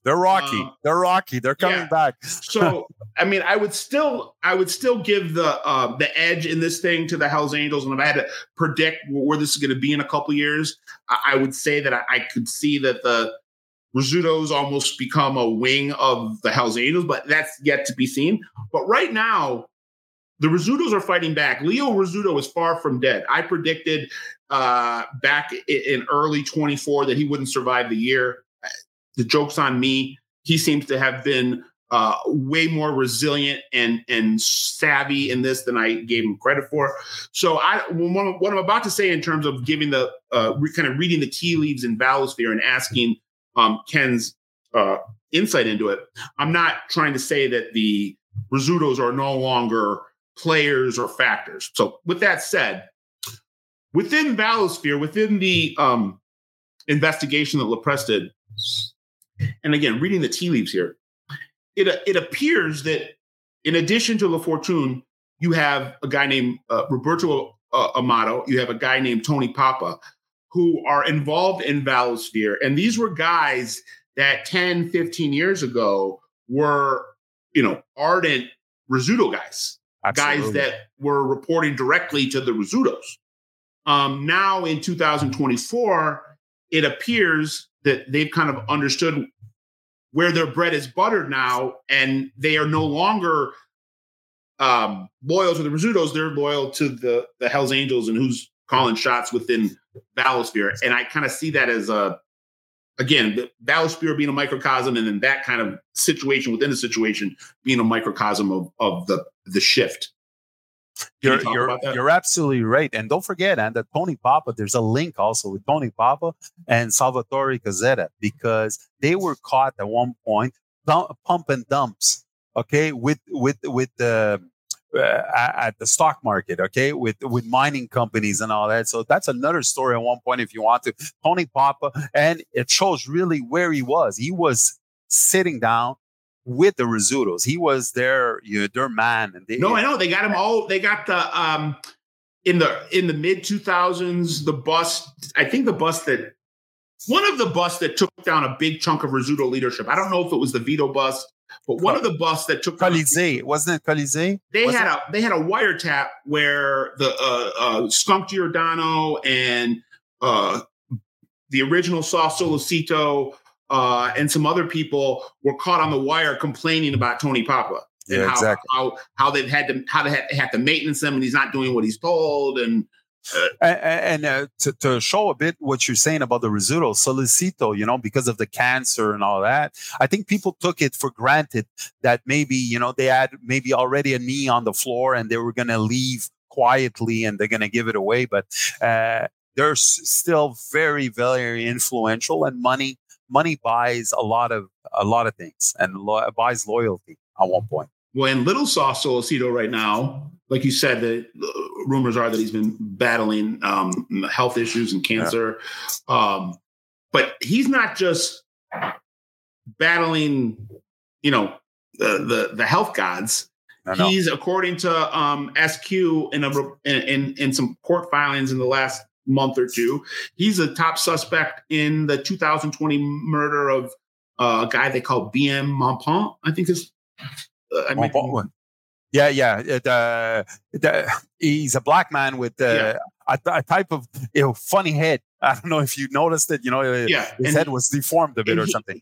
They're rocky. They're coming back. So, I mean, I would still give the edge in this thing to the Hells Angels. And if I had to predict where this is going to be in a couple years, I would say that I could see that the Rizzuto's almost become a wing of the Hells Angels, but that's yet to be seen. But right now, the Rizzuto's are fighting back. Leo Rizzuto is far from dead. I predicted back in early 24 that he wouldn't survive the year. The joke's on me. He seems to have been way more resilient and savvy in this than I gave him credit for. So what I'm about to say in terms of giving the kind of reading the tea leaves in Valosphere and asking Ken's insight into it, I'm not trying to say that the Rizzuto's are no longer players or factors. So with that said, within Valosphere, within the investigation that LaPresse did, and again, reading the tea leaves here, it appears that in addition to La Fortune, you have a guy named Roberto Amato, you have a guy named Tony Papa, who are involved in Valosphere. And these were guys that 10, 15 years ago were, ardent Rizzuto guys. Absolutely. Guys that were reporting directly to the Rizzuto's. Now in 2024, it appears that they've kind of understood where their bread is buttered now, and they are no longer loyal to the Rizzuto's. They're loyal to the Hells Angels and who's calling shots within Valosphere. And I kind of see that as the Valosphere being a microcosm, and then that kind of situation within a situation being a microcosm of the shift. You're absolutely right. And don't forget, and that Tony Papa, there's a link also with Tony Papa and Salvatore Cazzetta, because they were caught at one point pump and dumps, okay, with the at the stock market, okay, with mining companies and all that. So that's another story at one point if you want to. Tony Papa, and it shows really where he was. He was sitting down with the Rizzuto's. He was their man. And I know they got him all. They got the in the mid 2000s, the bust. I think one of the busts that took down a big chunk of Rizzuto leadership. I don't know if it was the Vito bust, but one of the busts that took Colisée, wasn't it Colisée? They had a wiretap where the Skunk Giordano and the original Soft Solicito and some other people were caught on the wire complaining about Tony Papa and how they've had to maintenance him, and he's not doing what he's told. And to show a bit what you're saying about the Rizzuto, Solicito, because of the cancer and all that, I think people took it for granted that maybe, they had maybe already a knee on the floor and they were going to leave quietly and they're going to give it away. But they're still very, very influential, and money buys a lot of things, and buys loyalty at one point. Well, and Little Soft Solicito right now, like you said, the rumors are that he's been battling health issues and cancer. Yeah. But he's not just battling, the health gods. He's, according to SQ in some court filings in the last month or two, he's a top suspect in the 2020 murder of a guy they call BM Montpont, I think is. He's a black man with a type of funny head. I don't know if you noticed it. His head was deformed a bit or something.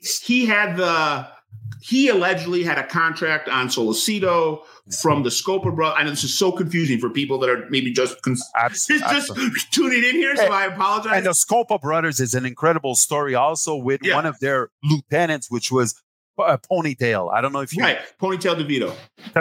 He allegedly had a contract on Solicito from the Scopa Brothers. I know this is so confusing for people that are maybe just tuning in here, so I apologize. And the Scopa Brothers is an incredible story also with one of their lieutenants, which was Ponytail. I don't know if you... Right, Ponytail DeVito.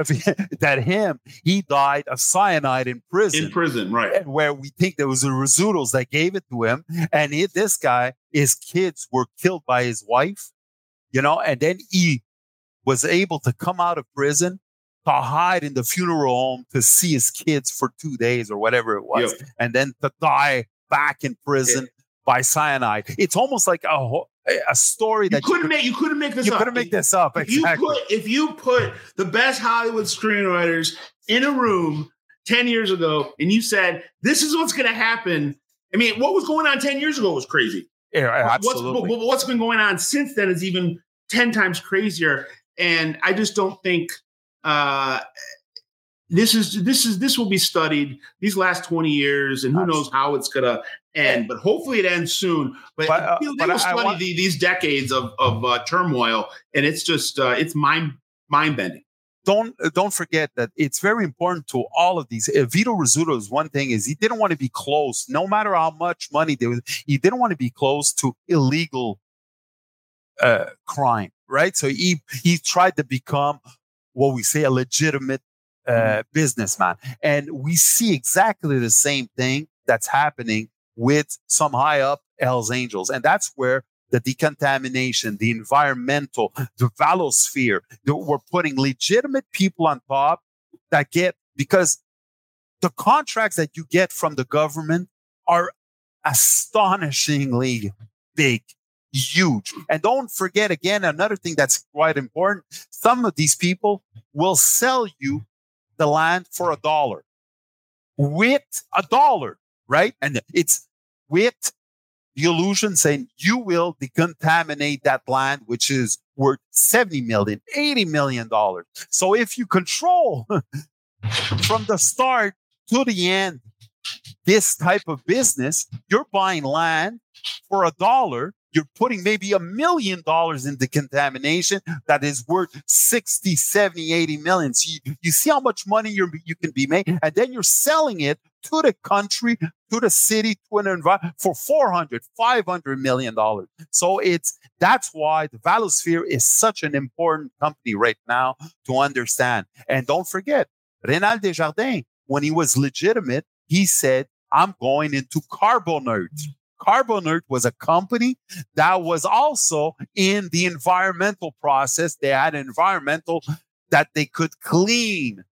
He died of cyanide in prison. In prison, right. And where we think there was the Rizzuto's that gave it to him. And this guy, his kids were killed by his wife. And then he was able to come out of prison to hide in the funeral home to see his kids for 2 days or whatever it was. Yep. And then to die back in prison by cyanide. It's almost like a story that you couldn't make this up. You couldn't make this up. Exactly. If you put the best Hollywood screenwriters in a room 10 years ago and you said, this is what's going to happen. I mean, what was going on 10 years ago was crazy. Yeah, absolutely. What's been going on since then is even 10 times crazier. And I just don't think this will be studied these last 20 years, and who knows how it's gonna end. But hopefully it ends soon. But they will study these decades of turmoil, and it's just it's mind bending. Don't forget that it's very important to all of these. Vito Rizzuto's one thing is he didn't want to be close, no matter how much money there was. He didn't want to be close to illegal crime, right? So he tried to become what we say a legitimate businessman, and we see exactly the same thing that's happening with some high up Hells Angels, and that's where the decontamination, the environmental, the valosphere, we're putting legitimate people on top that get, because the contracts that you get from the government are astonishingly big, huge. And don't forget, again, another thing that's quite important, some of these people will sell you the land for $1 with $1, right? And it's with the illusion saying you will decontaminate that land, which is worth $70 million, $80 million. So if you control from the start to the end this type of business, you're buying land for $1. You're putting maybe $1 million in the contamination that is worth 60, 70, 80 million. So you see how much money you can be made, and then you're selling it to the country, to the city, to an environment for $400, $500 million. So that's why the Valosphere is such an important company right now to understand. And don't forget, Rénal Desjardins, when he was legitimate, he said, I'm going into Carbonert. Carbonert was a company that was also in the environmental process. They had environmental that they could clean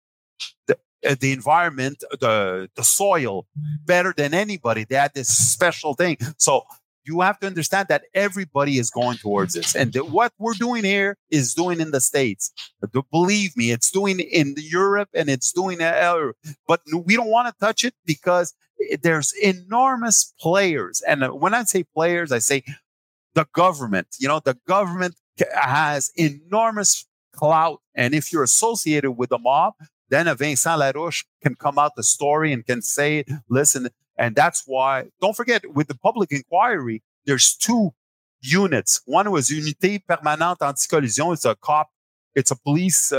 the environment, the soil better than anybody. They had this special thing. So you have to understand that everybody is going towards this. And what we're doing here is doing in the States. Believe me, it's doing in Europe and it's doing, but we don't want to touch it because there's enormous players. And when I say players, I say the government. The government has enormous clout. And if you're associated with the mob, then a Vincent Larouche can come out the story and can say, listen, and that's why, don't forget, with the public inquiry, there's 2 units. One was Unité Permanente Anti-Collision. It's a police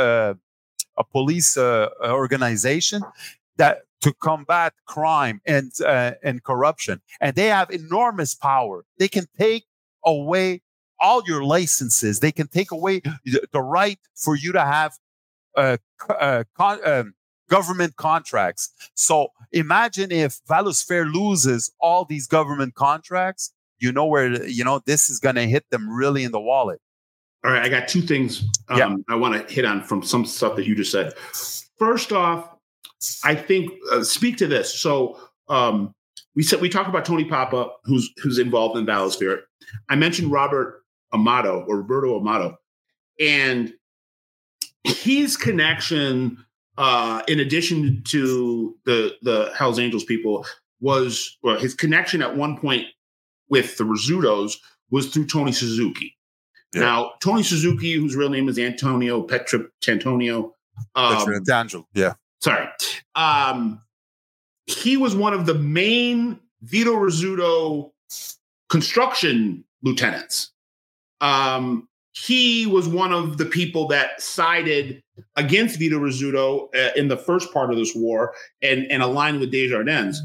organization that to combat crime and corruption. And they have enormous power. They can take away all your licenses. They can take away the right for you to have government contracts. So imagine if Valosphere loses all these government contracts, where, this is going to hit them really in the wallet. All right. I got 2 things I want to hit on from some stuff that you just said. First off, I think speak to this. So we talked about Tony Papa, who's involved in Valosphere. I mentioned Roberto Amato, and his connection, in addition to the Hells Angels people, his connection at one point with the Rizzutos was through Tony Suzuki. Yeah. Now, Tony Suzuki, whose real name is Antonio Petrantonio. Petrangelo, yeah. Sorry. He was one of the main Vito Rizzuto construction lieutenants. He was one of the people that sided against Vito Rizzuto in the first part of this war and aligned with Desjardins.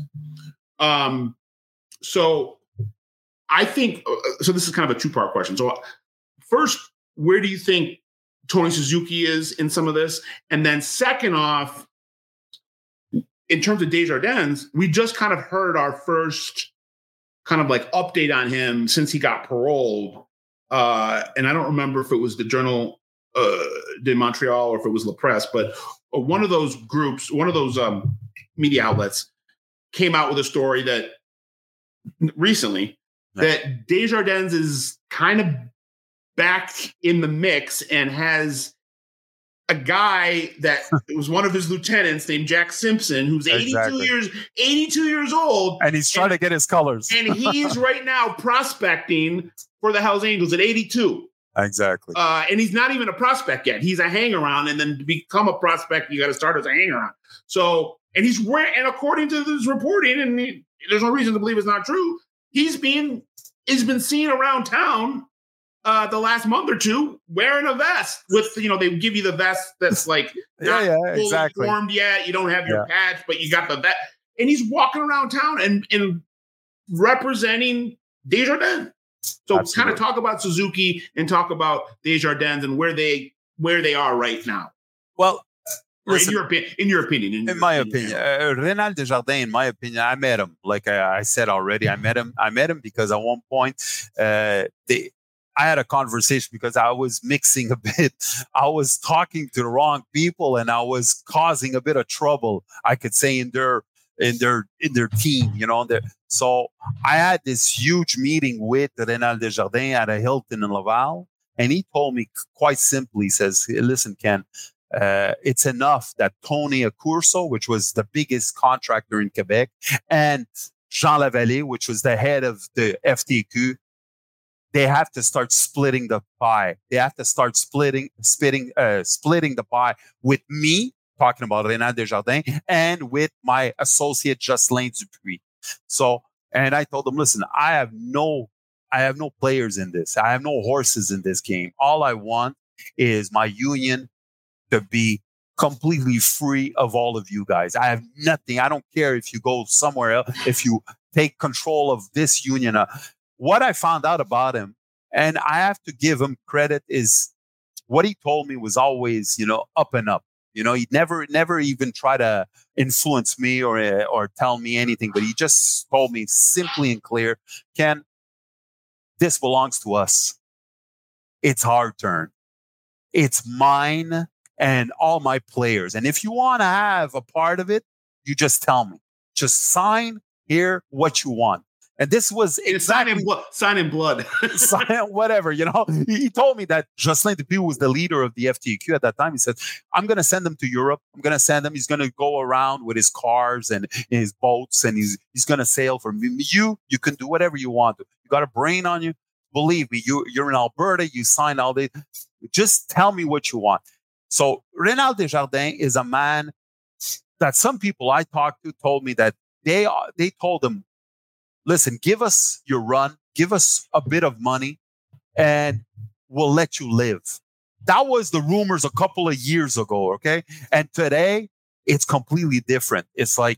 So I think, so this is kind of a 2-part question. So first, where do you think Tony Suzuki is in some of this? And then second off, in terms of Desjardins, we just kind of heard our first kind of like update on him since he got paroled. And I don't remember if it was the Journal de Montreal or if it was La Presse, but one of those groups, one of those media outlets came out with a story that recently that Desjardins is kind of back in the mix and has a guy that was one of his lieutenants named Jack Simpson, who's 82 years old. And he's trying to get his colors. And he's right now prospecting for the Hells Angels at 82. Exactly. And he's not even a prospect yet. He's a hang-around, and then to become a prospect, you got to start as a hang-around. So, and according to this reporting, and there's no reason to believe it's not true, he's been seen around town the last month or two wearing a vest with, they give you the vest that's like not fully formed yet. You don't have your patch, but you got the vest. And he's walking around town and representing Desjardins. So kind of talk about Suzuki and talk about Desjardins and where they are right now. Well, listen, in your opinion, in my opinion, Rénal Desjardins, in my opinion, I met him. Like I said already, I met him because at one point, I had a conversation because I was mixing a bit. I was talking to the wrong people and I was causing a bit of trouble, I could say, in their team, So I had this huge meeting with Rénal Desjardins at a Hilton in Laval. And he told me quite simply, he says, listen, Ken, it's enough that Tony Accurso, which was the biggest contractor in Quebec, and Jean Lavallée, which was the head of the FTQ, they have to start splitting the pie. They have to start splitting the pie with me, talking about Rénal Desjardins, and with my associate Jocelyn Dupuis. So, and I told them, listen, I have no players in this. I have no horses in this game. All I want is my union to be completely free of all of you guys. I have nothing. I don't care if you go somewhere else, if you take control of this union. What I found out about him, and I have to give him credit, is what he told me was always, up and up. He never even tried to influence me or tell me anything, but he just told me simply and clear, Ken, this belongs to us. It's our turn. It's mine and all my players. And if you want to have a part of it, you just tell me. Just sign here what you want. And this was exactly sign in blood. Whatever, He told me that Jocelyn Dupuis was the leader of the FTQ at that time. He said, I'm going to send him to Europe. I'm going to send him. He's going to go around with his cars and his boats, and he's going to sail for me. You can do whatever you want. You got a brain on you. Believe me, you're in Alberta. You signed all this. Just tell me what you want. So Rénal Desjardins is a man that some people I talked to told me that they told him, listen, give us your run, give us a bit of money, and we'll let you live. That was the rumors a couple of years ago, okay? And today, it's completely different. It's like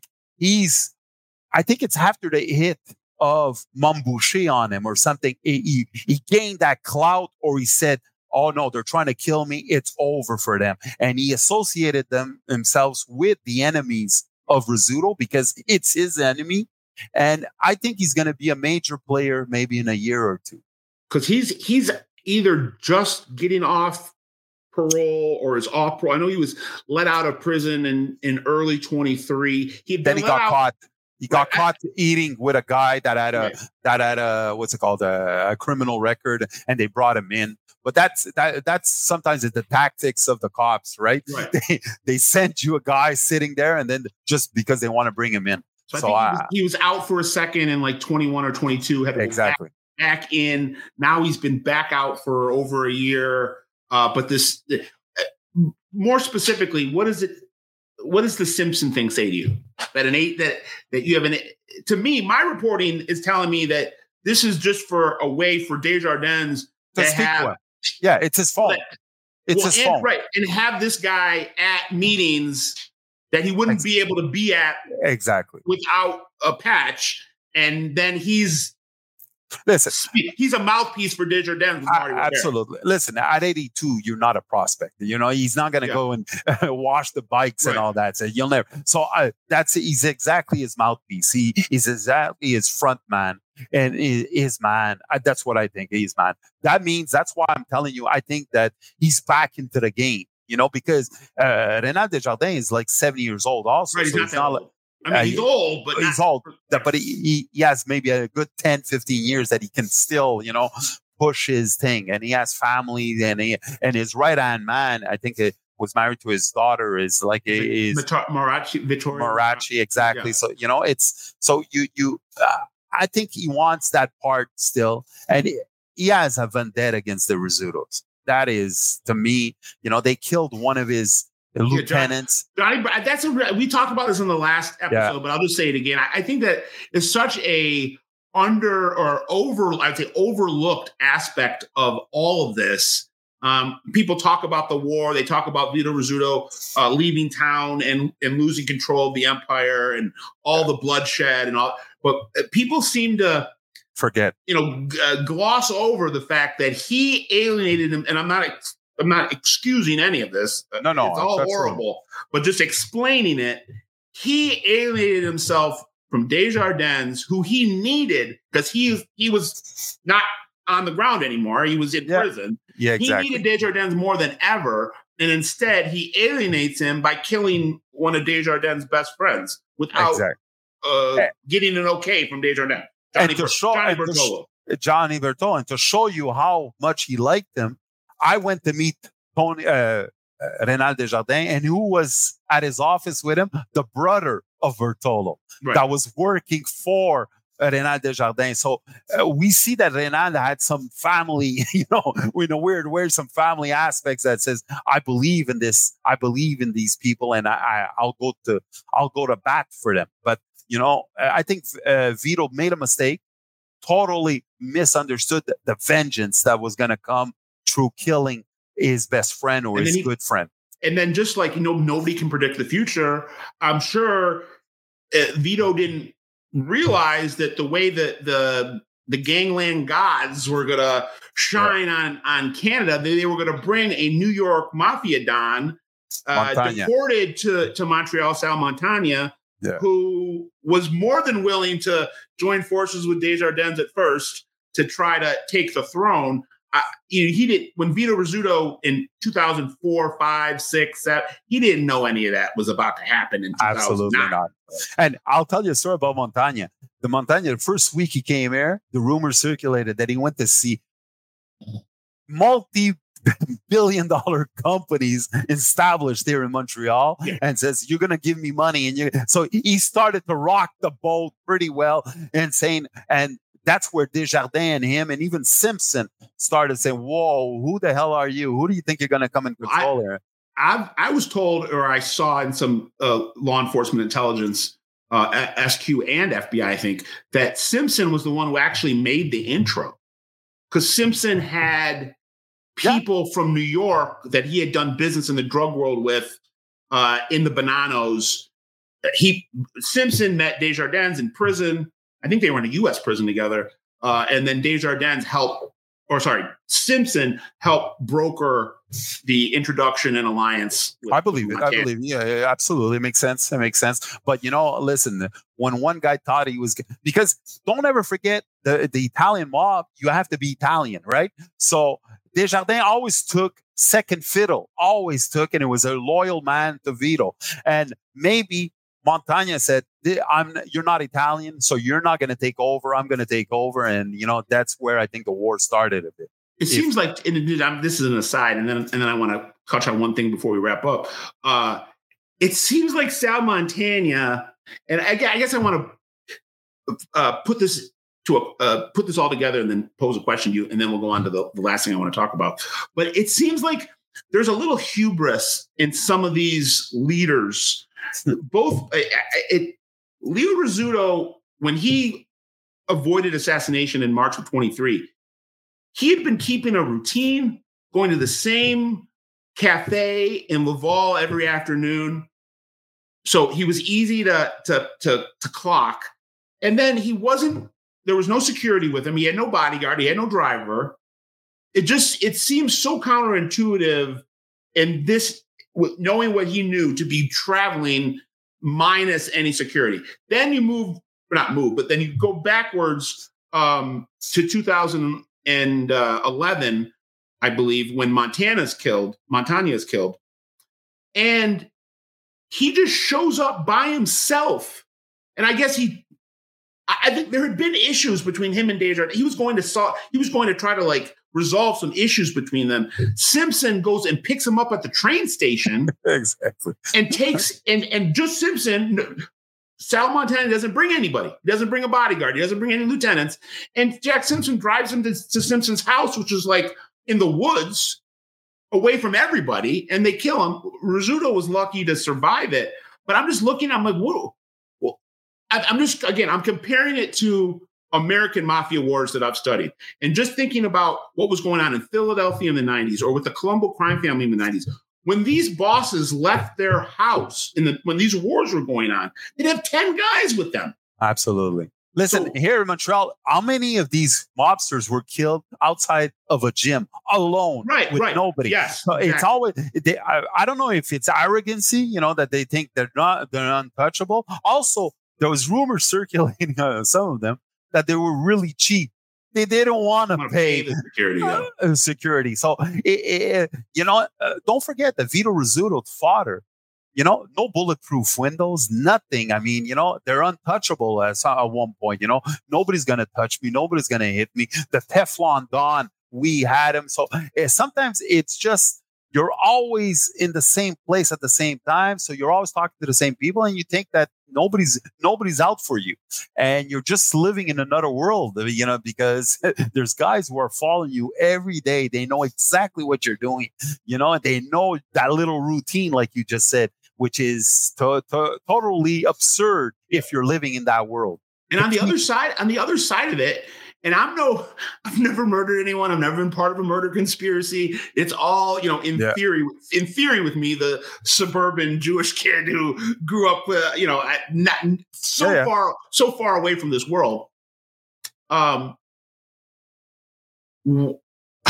I think it's after the hit of Mambouché on him or something. He gained that clout, or he said, oh no, they're trying to kill me. It's over for them. And he associated themselves with the enemies of Rizzuto because it's his enemy. And I think he's going to be a major player maybe in a year or two. Because he's either just getting off parole or is off parole. I know he was let out of prison in early 23. Then he got caught. He got caught eating with a guy that had a what's it called, a criminal record, and they brought him in. But that's sometimes the tactics of the cops, right? They send you a guy sitting there, and then just because they want to bring him in. So I think he was out for a second in like 21 or 22. Had to go back in. Now he's been back out for over a year. But this, more specifically, what does the Simpson thing say to you? That you have to me, my reporting is telling me that this is just for a way for Desjardins to have. Yeah, it's his fault. It's his fault. Right. And have this guy at meetings that he wouldn't be able to be at without a patch. And then he's a mouthpiece for Desjardins. Absolutely. Listen, at 82, you're not a prospect. He's not going to go and wash the bikes and all that. So you'll never. So he's exactly his mouthpiece. He's exactly his front man and his man. That's what I think. He's man. That's why I'm telling you, I think that he's back into the game. Because Rénal Desjardins is like 70 years old also. Right, so he's not old. He's old, but he's old. But he has maybe a good 10, 15 years that he can still, push his thing. And he has family, and his right-hand man, I think it was married to his daughter, is like Marachi, Victoria. Marachi, exactly. Yeah. So I think he wants that part still. And he has a vendetta against the Rizzutos. That is, to me, they killed one of his lieutenants. Johnny, we talked about this in the last episode, but I'll just say it again. I think that is such a overlooked aspect of all of this. People talk about the war. They talk about Vito Rizzuto leaving town and losing control of the empire and all the bloodshed and all. But people seem to forget, gloss over the fact that he alienated him. And I'm not excusing any of this. No, it's all horrible. But just explaining it, he alienated himself from Desjardins, who he needed because he was not on the ground anymore. He was in prison. Yeah, exactly. He needed Desjardins more than ever. And instead, he alienates him by killing one of Desjardins' best friends without getting an okay from Desjardins. Johnny Bertolo. Johnny Bertolo. And to show you how much he liked him, I went to meet Tony Renal Desjardins, and who was at his office with him? The brother of Bertolo that was working for Renal Desjardins. So we see that Renal had some family, in a weird way, some family aspects that says, I believe in this, I believe in these people, and I'll go to bat for them. But I think Vito made a mistake, totally misunderstood the vengeance that was going to come through killing his best friend or his good friend. And then just like, nobody can predict the future. I'm sure Vito didn't realize that the way that the gangland gods were going to shine on Canada, they were going to bring a New York mafia don deported to Montreal, Sal Montagna, who was more than willing to join forces with Desjardins at first to try to take the throne. He did when Vito Rizzuto in 2004, 5, 6, 7. He didn't know any of that was about to happen in 2009. Absolutely not. And I'll tell you a story about Montagna. The first week he came here, the rumor circulated that he went to see multi-billion-dollar companies established here in Montreal, and says, "You're going to give me money," so he started to rock the boat pretty well and saying and. That's where Desjardins and him and even Simpson started saying, "Whoa, who the hell are you? Who do you think you're going to come and control here?" I was told, or I saw in some law enforcement intelligence, SQ and FBI, I think, that Simpson was the one who actually made the intro. Because Simpson had people from New York that he had done business in the drug world with in the Bonanos. Simpson met Desjardins in prison. I think they were in a U.S. prison together. And then Simpson helped broker the introduction and alliance. I believe it. Yeah, absolutely. It makes sense. But, listen, when one guy thought he was, because don't ever forget the Italian mob, you have to be Italian, right? So Desjardins always took second fiddle, and it was a loyal man to Vito. And maybe Montagna said, "You're not Italian, so you're not going to take over. I'm going to take over." And, that's where I think the war started a bit. It seems like, this is an aside, and then I want to touch on one thing before we wrap up. It seems like Sal Montagna, and I guess I want to put this all together and then pose a question to you, and then we'll go on to the last thing I want to talk about. But it seems like there's a little hubris in some of these leaders. Both Leo Rizzuto, when he avoided assassination in March of 23, he had been keeping a routine, going to the same cafe in Laval every afternoon. So he was easy to clock. And then there was no security with him. He had no bodyguard. He had no driver. It seems so counterintuitive in this, knowing what he knew, to be traveling minus any security. Then you then you go backwards to 2011, I believe, when Montagna is killed. And he just shows up by himself. And I guess I think there had been issues between him and Desjardins. He was going to try to resolve some issues between them. Simpson goes and picks him up at the train station. Exactly. And takes and just Simpson, Sal Montana doesn't bring anybody. He doesn't bring a bodyguard. He doesn't bring any lieutenants. And Jack Simpson drives him to Simpson's house, which is like in the woods, away from everybody, and they kill him. Rizzuto was lucky to survive it. But I'm just looking, I'm like, whoa. Well, I'm comparing it to American mafia wars that I've studied. And just thinking about what was going on in Philadelphia in the 90s or with the Colombo crime family in the 90s. When these bosses left their house, when these wars were going on, they'd have 10 guys with them. Absolutely. Listen, here in Montreal, how many of these mobsters were killed outside of a gym alone with nobody? Yes, so exactly. It's always, I don't know if it's arrogancy, that they think they're untouchable. Also, there was rumors circulating, some of them, that they were really cheap. They don't want to pay the security. So, don't forget that Vito Rizzuto's father, no bulletproof windows, nothing. I mean, they're untouchable at one point. Nobody's going to touch me. Nobody's going to hit me. The Teflon Don, we had him. So sometimes it's just, you're always in the same place at the same time. So you're always talking to the same people and you think that nobody's out for you. And you're just living in another world, because there's guys who are following you every day. They know exactly what you're doing, and they know that little routine, like you just said, which is totally absurd if you're living in that world. And on the other side of it, and I've never murdered anyone. I've never been part of a murder conspiracy. It's all, in theory with me, the suburban Jewish kid who grew up, so far away from this world. The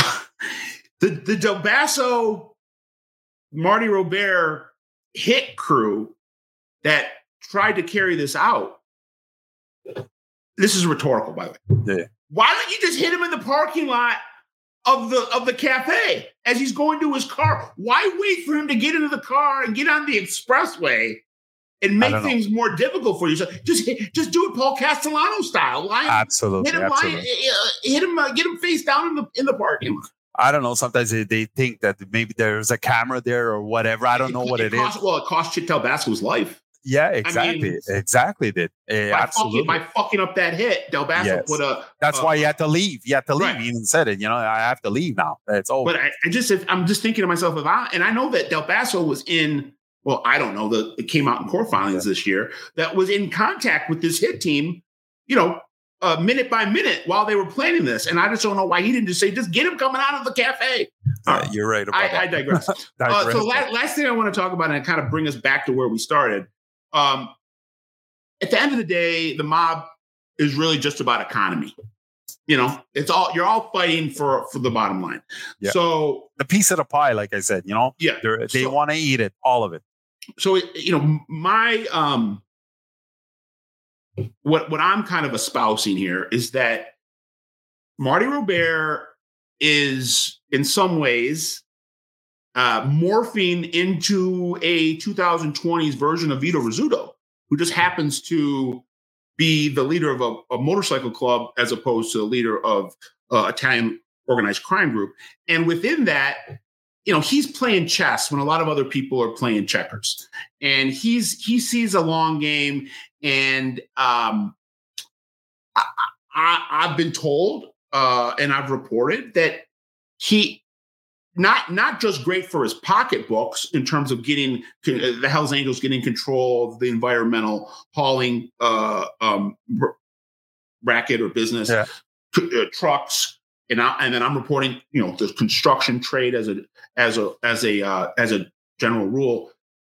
Del Basso, Marty Robert hit crew that tried to carry this out. This is rhetorical, by the way. Yeah. Why don't you just hit him in the parking lot of the cafe as he's going to his car? Why wait for him to get into the car and get on the expressway and make things more difficult for you? So just do it Paul Castellano style. Absolutely. Hit him, get him face down in the parking lot. I don't know. Sometimes they think that maybe there's a camera there or whatever. I don't know what it is. Well, it cost Chitel Basco's life. Yeah, exactly. Exactly. Absolutely. By fucking up that hit, Del Basso put a. That's why you had to leave. You had to leave. Right. He even said it. I have to leave now. It's over. But I'm just thinking to myself, and I know that Del Basso was in. Well, I don't know. It came out in court filings this year that was in contact with this hit team. Minute by minute while they were planning this, and I just don't know why he didn't just say, "Just get him coming out of the cafe." You're right about that. I digress. So last thing I want to talk about, and kind of bring us back to where we started. At the end of the day, the mob is really just about economy. It's all, you're all fighting for the bottom line. Yeah. So the piece of the pie, like I said, they want to eat it, all of it. So, my, what I'm kind of espousing here is that Marty Robert is in some ways morphing into a 2020s version of Vito Rizzuto, who just happens to be the leader of a motorcycle club as opposed to the leader of Italian organized crime group. And within that, he's playing chess when a lot of other people are playing checkers. And he sees a long game. And I've been told and I've reported that he not just great for his pocketbooks in terms of getting the Hells Angels getting control of the environmental hauling racket or business, trucks, and then I'm reporting the construction trade as a general rule.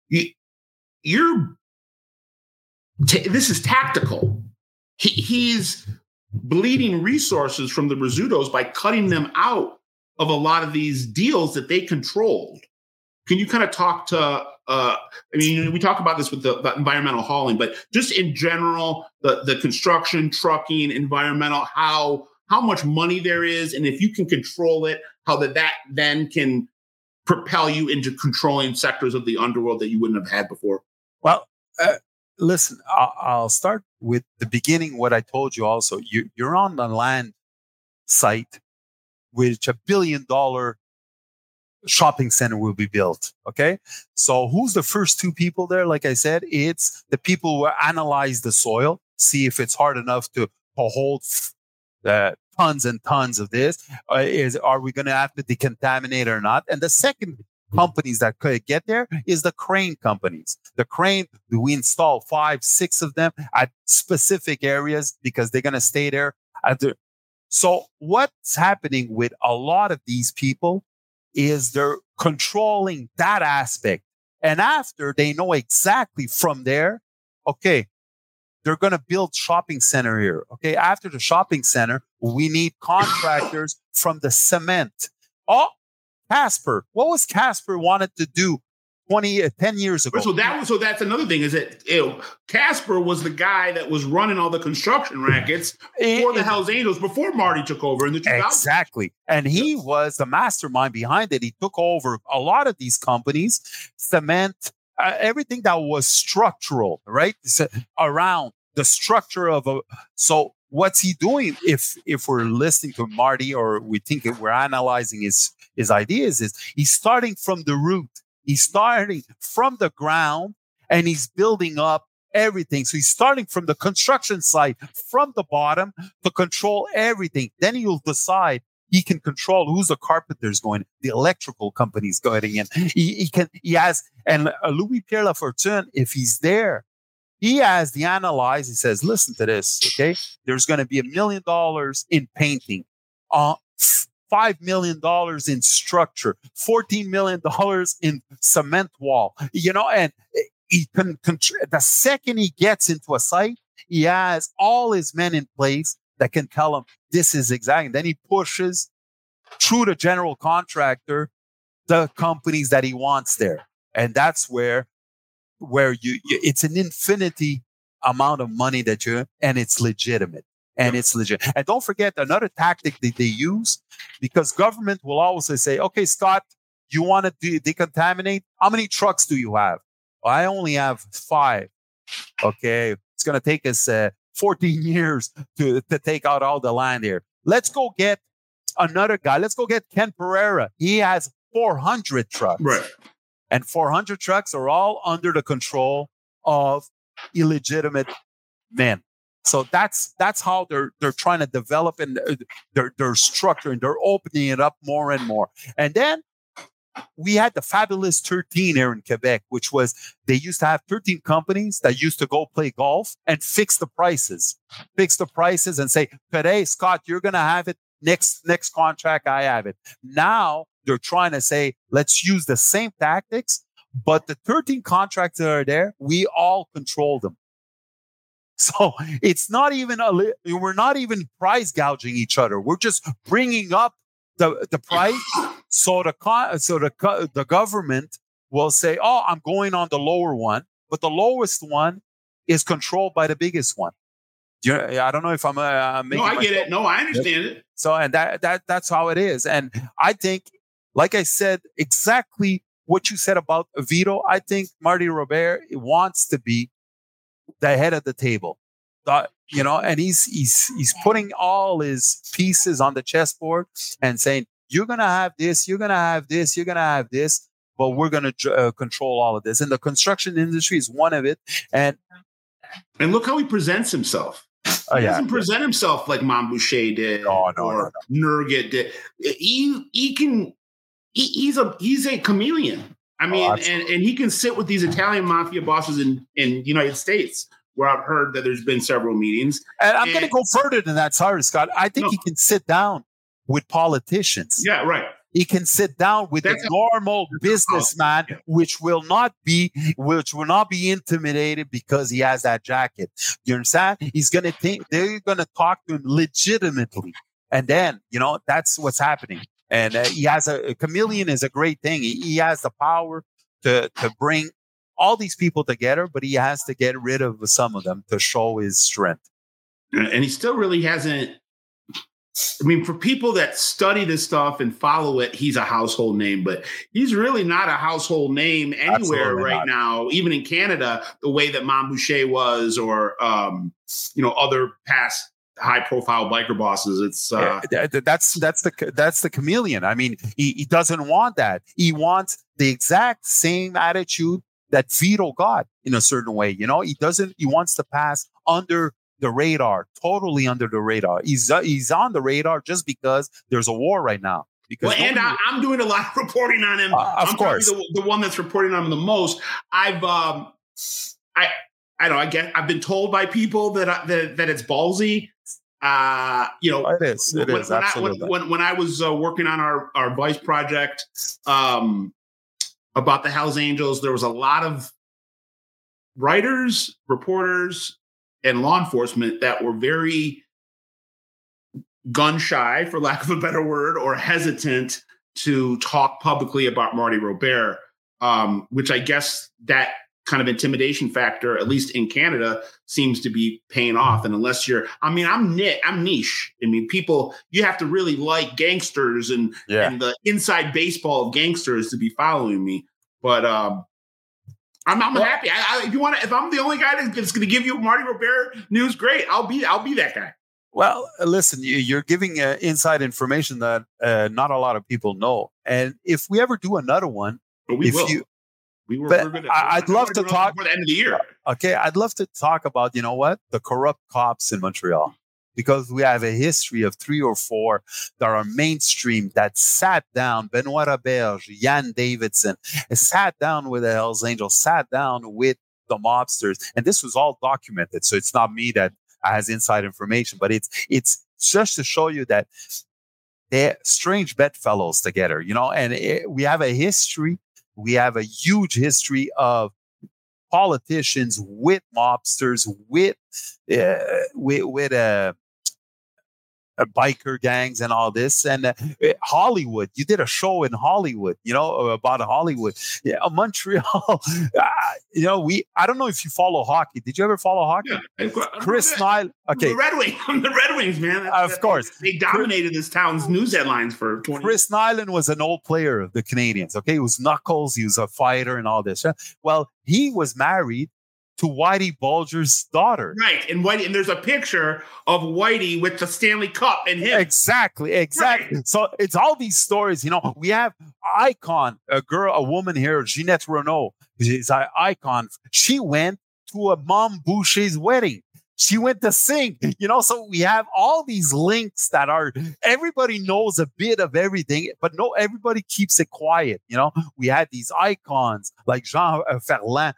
This is tactical. He's bleeding resources from the Rizzutos by cutting them out of a lot of these deals that they controlled. Can you kind of talk to, we talk about this with the environmental hauling, but just in general, the construction, trucking, environmental, how much money there is, and if you can control it, how that then can propel you into controlling sectors of the underworld that you wouldn't have had before? Well, listen, I'll start with the beginning, what I told you also. You're on the land site, which $1 billion shopping center will be built. Okay. So who's the first two people there? Like I said, it's the people who analyze the soil, see if it's hard enough to hold tons and tons of this. Are we going to have to decontaminate or not? And the second companies that could get there is the crane companies. The crane, we install 5, 6 of them at specific areas because they're going to stay there. So what's happening with a lot of these people is they're controlling that aspect. And after they know exactly from there, okay, they're going to build shopping center here. Okay. After the shopping center, we need contractors from the cement. Oh, Casper. What was Casper wanted to do 10 years ago? So that's another thing is that Casper was the guy that was running all the construction rackets for the Hells Angels before Marty took over in the 2000s. Exactly. And he was the mastermind behind it. He took over a lot of these companies, cement, everything that was structural, right? Around the structure of so what's he doing? If we're listening to Marty or we think we're analyzing his ideas, is he's starting from the root. He's starting from the ground and he's building up everything. So he's starting from the construction site, from the bottom to control everything. Then he'll decide he can control who's the carpenters going, the electrical companies going in. And Louis Pierre Lafortune, if he's there, he has the analyze. He says, listen to this, okay? There's going to be $1 million in painting, $5 million in structure, $14 million in cement wall, and he can the second he gets into a site, he has all his men in place that can tell him this is exactly. Then he pushes through the general contractor, the companies that he wants there. And that's where it's an infinity amount of money and it's legitimate. And it's legit. And don't forget another tactic that they use, because government will always say, okay, Scott, you want to decontaminate? How many trucks do you have? Well, I only have 5. Okay. It's going to take us 14 years to take out all the land here. Let's go get another guy. Let's go get Ken Pereira. He has 400 trucks. Right. And 400 trucks are all under the control of illegitimate men. So that's how they're trying to develop and they're structuring, they're opening it up more and more. And then we had the Fabulous 13 here in Quebec, which was they used to have 13 companies that used to go play golf and fix the prices and say, today, Scott, you're going to have it. Next contract, I have it. Now they're trying to say, let's use the same tactics, but the 13 contracts that are there, we all control them. So it's not even we're not even price gouging each other. We're just bringing up the price. So the government will say, oh, I'm going on the lower one, but the lowest one is controlled by the biggest one. I don't know if I'm making. No, I get it. No, I understand it. So, and that's how it is. And I think, like I said, exactly what you said about Vito, I think Marty Robert wants to be the head of the table, and he's putting all his pieces on the chessboard and saying, you're going to have this, you're going to have this, you're going to have this, but we're going to control all of this. And the construction industry is one of it. And look how he presents himself. He doesn't present himself like Monboucher did or Nurgit did. He's a chameleon. I mean, and he can sit with these Italian mafia bosses in the United States, where I've heard that there's been several meetings. And I'm going to go further than that. Sorry, Scott. I think he can sit down with politicians. Yeah, right. He can sit down with a normal businessman, which will not be intimidated because he has that jacket. You understand? He's going to think they're going to talk to him legitimately. And then, that's what's happening. And he has a chameleon is a great thing. He has the power to bring all these people together, but he has to get rid of some of them to show his strength. And he still really hasn't. I mean, for people that study this stuff and follow it, he's a household name, but he's really not a household name anywhere right now, even in Canada, the way that Monboucher was or, other past high profile biker bosses. It's that's the chameleon. I mean, he doesn't want that. He wants the exact same attitude that Vito got in a certain way. He wants to pass under the radar, totally under the radar. He's on the radar just because there's a war right now. Because I'm doing a lot of reporting on him. Of course, the one that's reporting on him the most. I've been told by people that it's ballsy. It is absolutely. When I was working on our Vice project about the Hells Angels, there was a lot of writers, reporters, and law enforcement that were very gun shy, for lack of a better word, or hesitant to talk publicly about Marty Robert, which I guess that kind of intimidation factor, at least in Canada, seems to be paying off. And unless I'm niche. I mean, people, you have to really like gangsters and the inside baseball of gangsters to be following me. But I'm happy. If I'm the only guy that's going to give you Marty Robert news, great. I'll be that guy. Well, listen, you're giving inside information that not a lot of people know. And if we ever do another one, I'd love to talk before the end of the year. Okay, I'd love to talk about, the corrupt cops in Montreal, because we have a history of 3 or 4 that are mainstream that sat down. Benoit Roberge, Jan Davidson, sat down with the Hells Angels, sat down with the mobsters, and this was all documented. So it's not me that has inside information, but it's just to show you that they're strange bedfellows together, and we have a history. We have a huge history of politicians with mobsters, with biker gangs and all this. And Hollywood, you did a show in Hollywood, about Hollywood. Yeah, Montreal, I don't know if you follow hockey. Did you ever follow hockey? Yeah, Chris Nilan. Okay. The Red Wings, man. Of course. They dominated this town's news headlines for 20 years. Chris Nilan was an old player of the Canadiens. Okay. He was Knuckles. He was a fighter and all this. Well, he was married to Whitey Bulger's daughter. Right. And there's a picture of Whitey with the Stanley Cup and him. Exactly. Right. So it's all these stories, we have icon, a woman here, Ginette Renault, is an icon. She went to a Mom Boucher's wedding. She went to sing, so we have all these links that everybody knows a bit of everything, but no, everybody keeps it quiet. We had these icons like Jean Ferland,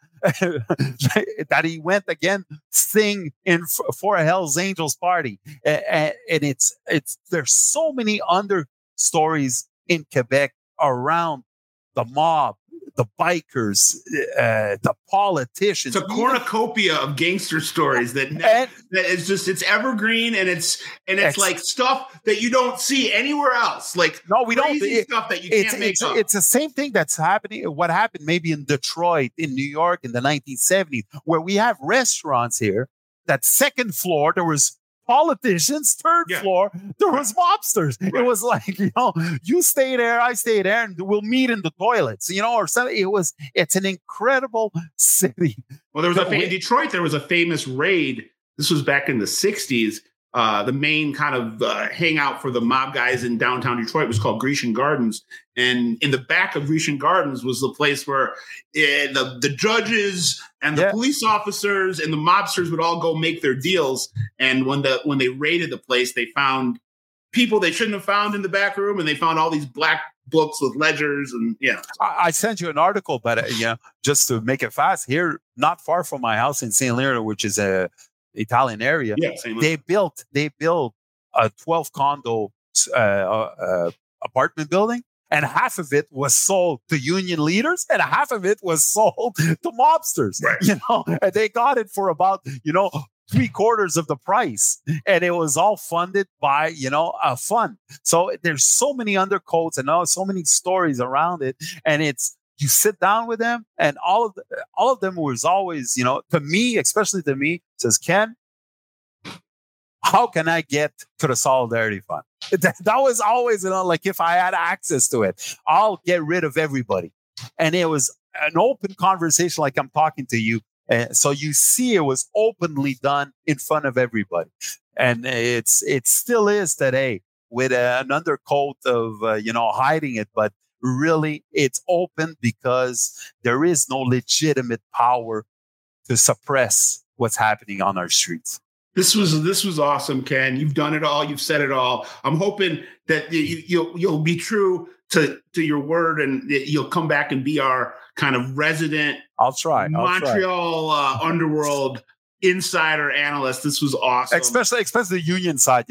that he went again sing for a Hells Angels party. And it's there's so many under stories in Quebec around the mob, the bikers, the politicians. It's a cornucopia of gangster stories that is just, it's evergreen, and it's like stuff that you don't see anywhere else. Like, no, we don't. Stuff that you can't make up. It's the same thing that's happening. What happened maybe in Detroit, in New York in the 1970s, where we have restaurants here. That second floor, there was politicians. Third floor, there was mobsters. Right. It was like, you stay there, I stay there, and we'll meet in the toilets, or something. It's an incredible city. Well, in Detroit, there was a famous raid. This was back in the 60s. The main kind of hangout for the mob guys in downtown Detroit was called Grecian Gardens. And in the back of Grecian Gardens was the place where the judges and the police officers and the mobsters would all go make their deals. And when they raided the place, they found people they shouldn't have found in the back room, and they found all these black books with ledgers. And I sent you an article, but just to make it fast, here, not far from my house in St. Leonard, which is a Italian area, they built a 12 condo apartment building, and half of it was sold to union leaders and half of it was sold to mobsters. Right. And they got it for about 3/4 of the price, and it was all funded by a fund. So there's so many undercoats and so many stories around it, and you sit down with them, and all of them was always, to me, especially to me, says, Ken, how can I get to the Solidarity Fund? That was always, like, if I had access to it, I'll get rid of everybody. And it was an open conversation, like I'm talking to you. So you see, it was openly done in front of everybody. And it still is today with an undercoat of, hiding it. But really, it's open because there is no legitimate power to suppress what's happening on our streets. This was awesome, Ken. You've done it all. You've said it all. I'm hoping that you'll be true to your word, and you'll come back and be our kind of resident Montreal underworld insider analyst. This was awesome, especially the union side.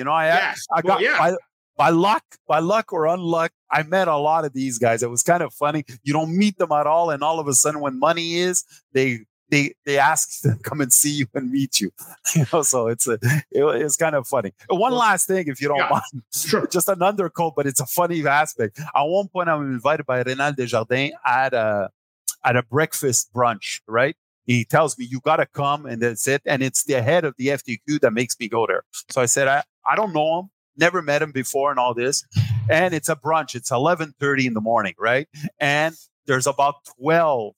By luck or unluck, I met a lot of these guys. It was kind of funny. You don't meet them at all, and all of a sudden, when money is, they ask to come and see you and meet you. So it's kind of funny. One last thing, if you don't mind, sure. Just an undercoat, but it's a funny aspect. At one point, I'm invited by Rénal Desjardins at a breakfast brunch. Right? He tells me, you got to come, and that's it. And it's the head of the FTQ that makes me go there. So I said, I don't know him, never met him before, and all this. And it's a brunch. It's 11:30 in the morning, right? And there's about 12.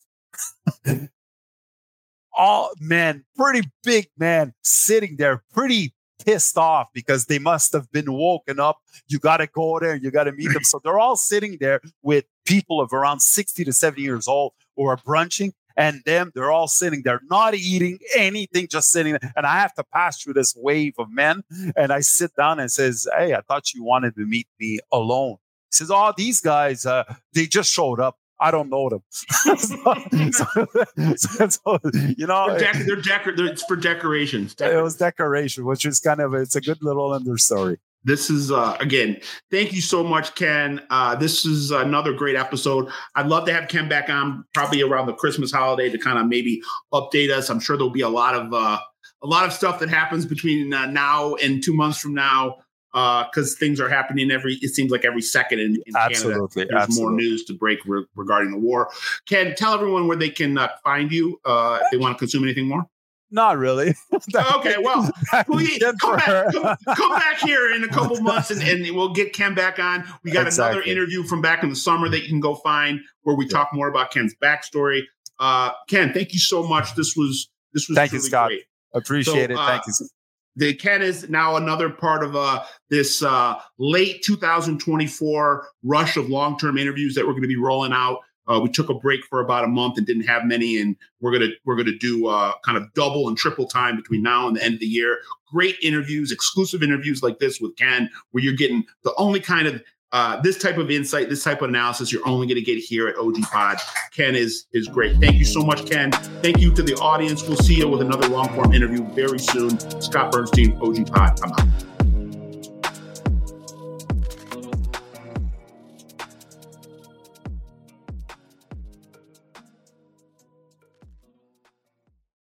All men, pretty big man, sitting there, pretty pissed off because they must have been woken up. You got to go there, you got to meet them. So they're all sitting there with people of around 60 to 70 years old who are brunching, and they're all sitting there, not eating anything, just sitting there. And I have to pass through this wave of men, and I sit down and says, "Hey, I thought you wanted to meet me alone." He says, "Oh, these guys, they just showed up. I don't know them." It's for decorations. It was decoration, which is it's a good little understory. This is, again, thank you so much, Ken. This is another great episode. I'd love to have Ken back on probably around the Christmas holiday to kind of maybe update us. I'm sure there'll be a lot of stuff that happens between now and 2 months from now. Because things are happening it seems like every second in Canada. There's more news to break regarding the war. Ken, tell everyone where they can find you if they want to consume anything more. Not really. Okay, well, come back here in a couple months and we'll get Ken back on. We got another interview from back in the summer that you can go find where we talk more about Ken's backstory. Ken, thank you so much. This was thank you, Scott. Great. Appreciate it. Thank you. The Ken is now another part of this late 2024 rush of long-term interviews that we're going to be rolling out. We took a break for about a month and didn't have many, and we're gonna do kind of double and triple time between now and the end of the year. Great interviews, exclusive interviews like this with Ken, where you're getting the only kind of this type of insight, this type of analysis you're only going to get here at OG Pod. Ken is great. Thank you so much, Ken. Thank you to the audience. We'll see you with another long-form interview very soon. Scott Bernstein, OG Pod. I'm out.